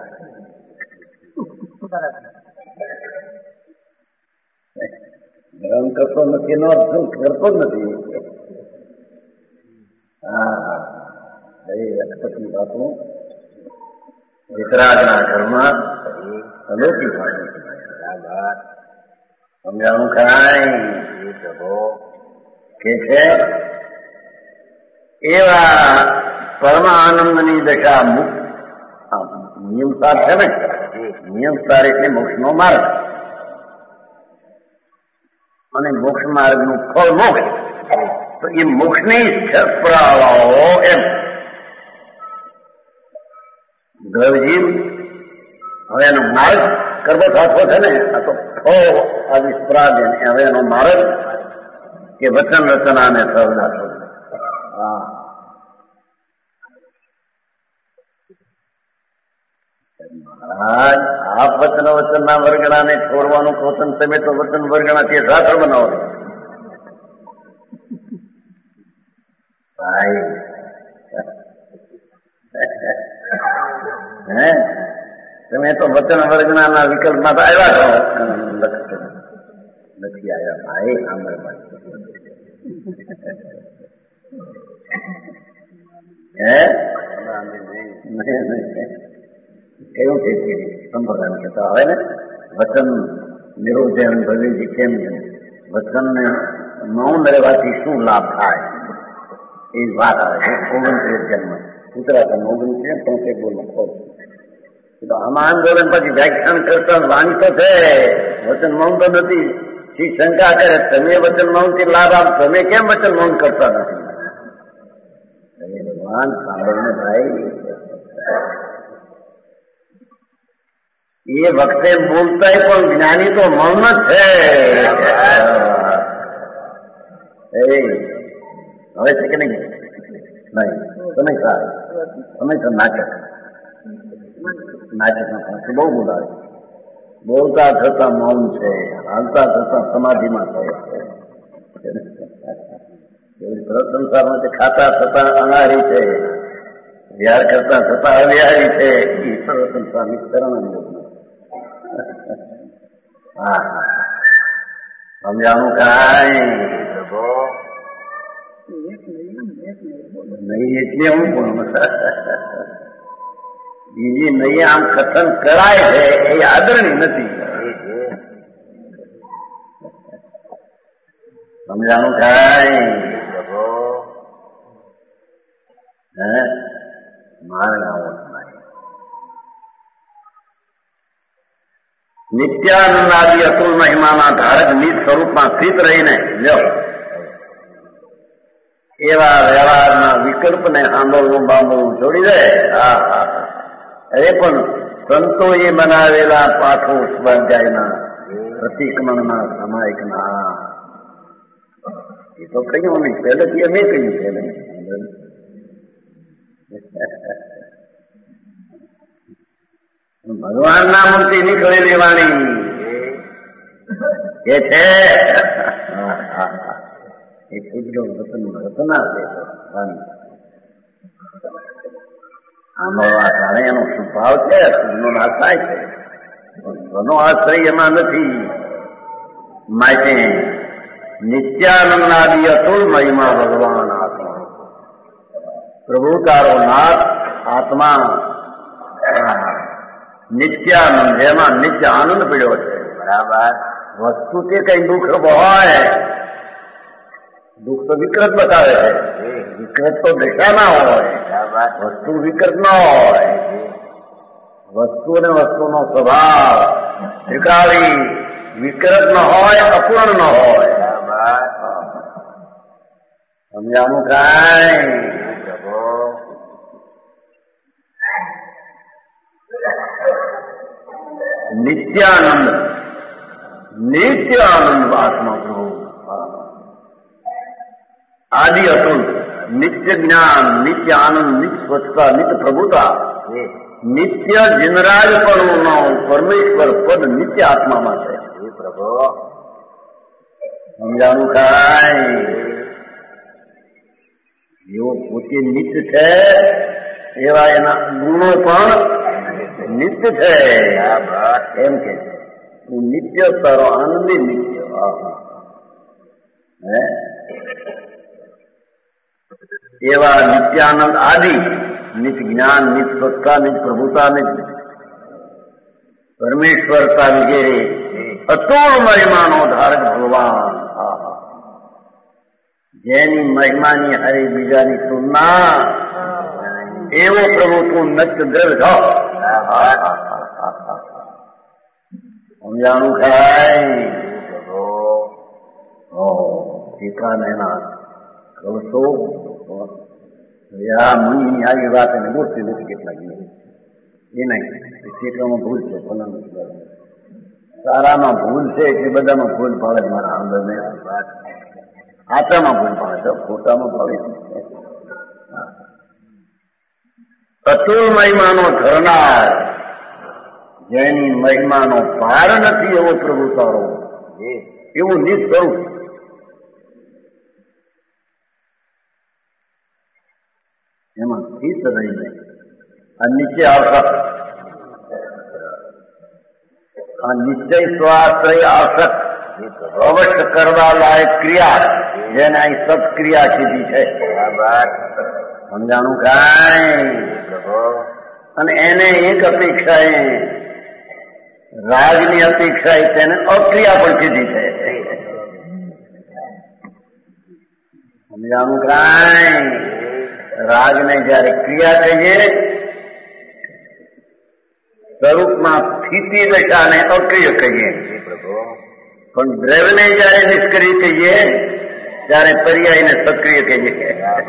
ગ્રહણ કરતો નથી એનો અર્થ કરતો જ નથી. અક્ષપતિ બાપુ વિતરાગના ઘરમાં અલોકી થાય સમજાણું કાંઈ કે છે એવા પરમ આનંદની દશા મુક્ત નિયમસાર છે ને નિયમસાર એટલે મોક્ષનો માર્ગ અને મોક્ષ માર્ગનું ફળ મોક્ષ. તો એ મોક્ષની સ્પૃહાવાળો એમ દ્રવજીવ હવે એનો માર્ગ કરવો થતો છે ને આ તો ફળ આવી સ્પૃહા દે હવે એનો માર્ગ કે વચન રચનાને સર્વદા છોડે. મહારાજ આપ વચનના વર્ગણાને છોડવાનું વચન તમે તો વચન વર્ગણાથી સાસર બનાવો ભાઈ તમે તો વચન વર્ગના વિકલ્પમાં તો આવ્યા છો, નથી આવ્યા ભાઈ. આંબળમાં કયું છે સંપ્રદાય કહેતા આવે ને વચન નિરોધન ભવિજી કેમ છે, વચનને મૌન રહેવાથી શું લાભ થાય એ વાત આવે છે. 29 જન્મ ઉત્તરાખંડ 29 બોલમાં ખોલ તો આમાં આંદોલન પછી વ્યાખ્યાન કરતા વાણી તો છે, વચન મૌન તો નથી. શી શંકા કરે તમે વચન મૌન થી લાભ આપ, તમે કેમ વચન મૌન કરતા નથી? ભગવાન સાંભળને ભાઈ, એ વખતે બોલતા પણ જ્ઞાની તો મૌન જ છે. હવે છે કે નહીં? નહીં તમે નાટક બહુ બોલાવે, બોલતા થતા મૌન છે, હાલતા થતા સમાધિમાં છે. સંસારમાં ખાતા થતા અનારી છે, વિહાર કરતા થતા અવિહારી છે. એ સર્વ સંસારની શરણ હા સમજાણું કાંઈ નહીં એટલે હું પણ બીજી નહીં આમ કથન કરાય છે એ આદરણી નથી. સમજાણું કાંઈ નિત્યાનંદાદી અતુલ મહિમાના ધારક નિજ સ્વરૂપમાં સ્થિત રહીને એવા વ્યવહારના વિકલ્પને આંદોલન બાંધવું છોડી દે. અરે પણ સંતો એ બનાવેલા પાઠો સ્વાધ્યાયના પ્રતિક્રમણના સામાયિકના એ તો કહ્યું નહીં, પહેલેથી અમે કહ્યું પહેલે ભગવાનના મુખથી નીકળેલી વાણી એ છે એ પૂજ્ય વતન રચના છે. આંબળવા કારણે એનો સ્વભાવ છે, સૂર્યનો નાશ થાય છે, એનો આશ્રય એમાં નથી. માટે નિત્યાનંદાદી અતુલ મહિમા ભગવાન આત્મા પ્રભુ તારો નાથ આત્મા નિત્યાનંદ, જેમાં નિત્ય આનંદ પડ્યો છે. બરાબર. વસ્તુ તે કઈ દુઃખ હોય, દુઃખ તો વિકૃત બતાવે છે, વિકૃત તો દશામાં હોય, વસ્તુ વિકૃત ન હોય. વસ્તુ અને વસ્તુનો સ્વભાવ ત્રિકાળી વિકૃત ન હોય, અપૂર્ણ ન હોય. સમજાનું કાંઈ નિત્યાનંદ, નિત્ય આનંદ આત્મા પ્રભુ આદિ અતુલ, નિત્ય જ્ઞાન, નિત્ય આનંદ, નિત્ય સ્વચ્છતા, નિત્ય પ્રભુતા, નિત્ય જનરાજપણુનો પરમેશ્વર પદ નિત્ય આત્મામાં છે. એ પ્રભુ સમજાનું કાંઈ એવો પોતે નિત્ય છે, એવા એના ગુણો પણ નિત્ય છે. એમ કે તું નિત્ય તારો આનંદી નિત્ય. એવા નિત્યાનંદ આદિ, નિત્ય જ્ઞાન, નિત્ય સ્વચ્છતા, નિત્ય પ્રભુતા, નિત્ય પરમેશ્વરતા વગેરે અતુલ મહિમાનો ધારક ભગવાન, જેની મહિમાની હારી બીજાની તુલના, એવો પ્રભુ તું નત્ય દ્રવ્ય છો. સમજાણું ખાય ટીકા એના કહશો આ મુનિની આવી વાત એને બોલતી નથી. કેટલાક એ નહીં, ટીકામાં ભૂલ છે, સારામાં ભૂલ છે એટલે બધામાં ભૂલ પાડે. મારા આંદોલન આચામાં ભૂલ પાડે છે, ખોટામાં પાડે છે. અતુલ મહિમાનો ધરનાર, જેની મહિમાનો પાર નથી એવો પ્રભુ તારો, એવું નિજ સ્વરૂપ. એમાં સ્થિત રહીને આ નીચે આવતા આ નિશ્ચય સ્વાશ્રય આસક્ત અવશ્ય કરવા લાયક ક્રિયા જેને અહીં સત્ક્રિયા કીધી છે. સમજાણું કાંઈ? અને એને એક અપેક્ષાએ રાજની અપેક્ષાએ તેને અક્રિયા પણ કીધી છે. સમજાણું કાંઈ? રાજને જયારે ક્રિયા કહીએ સ્વરૂપમાં સ્થિતિ દશાને અક્રિય કહીએ, પણ દ્રવ્યને જયારે નિષ્ક્રિય કહીએ ત્યારે પર્યાયને સક્રિય કહીએ.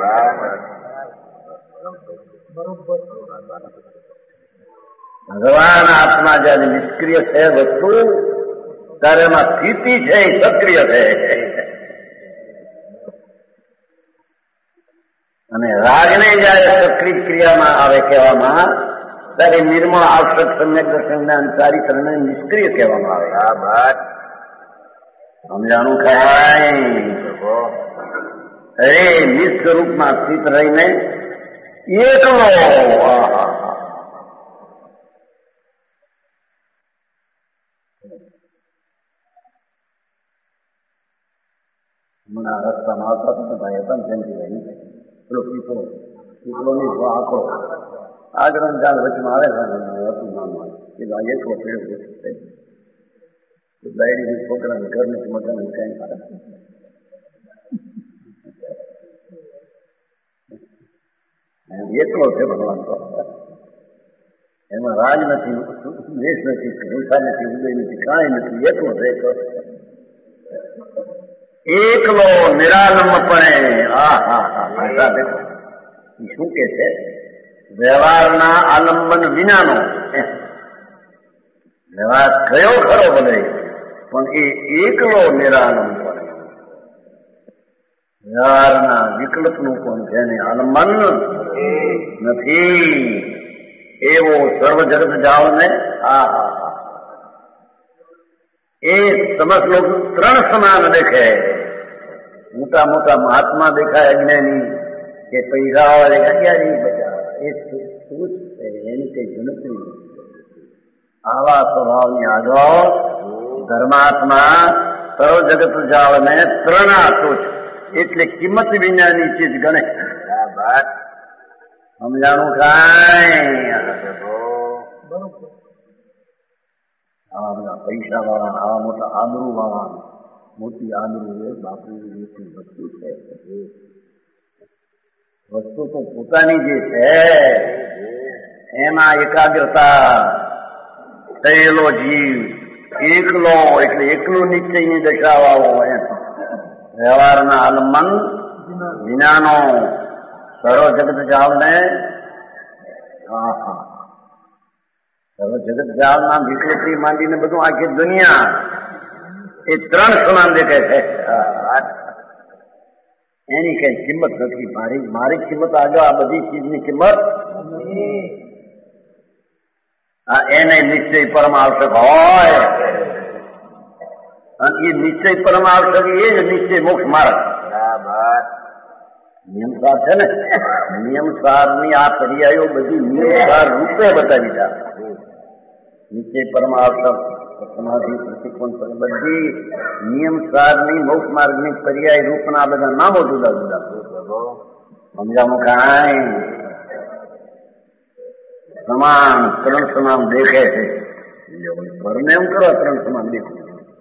ભગવાન આત્મા જયારે નિષ્ક્રિય છે વસ્તુ ત્યારે એમાં સ્થિતિ છે એ સક્રિય છે. અને રાગને જયારે સક્રિય ક્રિયામાં આવે કહેવામાં ત્યારે નિર્મળ આવશ્યક સમ્યક દર્શન જ્ઞાન ચારિત્રને નિષ્ક્રિય કહેવામાં આવે. સમજાણું કાંઈ? અરે નિસ્વરૂપમાં સ્થિત રહીને એકલો હમણાં રસ્તામાં આવતા હતા ભાઈ હતા ને તેમથી રહી પેલો પીપળો ની આંકડો આગળ ચાલ વચમાં આવે છે હતું નામમાં કે ભાઈ એકલો પીડ્યો ડાયરી છોકરાને ઘર નથી મકાન કઈ એકલો છે ભગવાન તો એમાં રાજ નથી, દેશ નથી, હિંસા નથી, ઉદય નથી, કાંઈ નથી, એકલો છે. એકલો નિરાલંબપણે શું કે છે? વ્યવહારના આલંબન વિનાનો વ્યવહાર કયો ખરો બધે પણ એ એકલો નિરાલંબપણે વ્યવહારના વિકલ્પનું પણ જેને આલંબન નથી એવો સર્વ જગત જાવને એ સમસ્ત લોક ત્રણ સમાન દેખે. મોટા મોટા મહાત્મા દેખાય અજ્ઞાની કે પૈસા વાળે અજ્ઞાની બધા એ શું છે એની કઈ ગણતરી નથી. આવા સ્વભાવની આગળ ધર્માત્મા સર્વ જગત જાવને ત્રણા તુચ્છ એટલે કિંમત વિનાની ચીજ ગણે. સમજાણું કાંઈ? આવા બધા પૈસા વાળા, આવા મોટા આબરૂ વાળા, મોટી આબરૂ બાપરી વસ્તુ છે. વસ્તુ તો પોતાની જે છે એમાં એકાગ્રતા થયેલો જીવ એકલો એટલે એકલું નિશ્ચયની દશા વાળો એમ વ્યવહારના આલંબન વિનાનો સર્વ જગત જાવને સર્વ જગત જાવના વિકૃતિ માંડીને બધું આખી દુનિયા એ ત્રણ સમાન દેખાય છે. એની કઈ કિંમત નથી. મારી કિંમત આગળ આ બધી ચીજની કિંમત એને નિશ્ચય પરમ આવશ્યક હોય અને એ નિશ્ચય પરમ આવશ્યક એ જ નિશ્ચય મોક્ષ માર્ગ. નિયમસાર છે ને, નિયમસારની આ પર્યાયો બધી નિયમસાર રૂપે બતાવી દીધા. નિશ્ચય પરમ આવશ્યક સમાધિ પ્રતિકોણ બધી નિયમસારની મોક્ષ માર્ગની પર્યાય રૂપના બધા નામો જુદા જુદા. સમજાવું કાંઈ? સમાન ત્રણ સમાન દેખે છે. ઘરને એમ કરો ત્રણ સમાન દેખું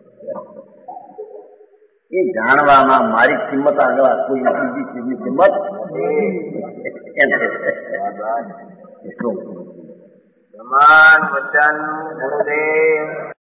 એ જાણવામાં મારી કિંમત આગળ કોઈ બીજી ચીજની કિંમત સમાન વચન ગુરુદેવ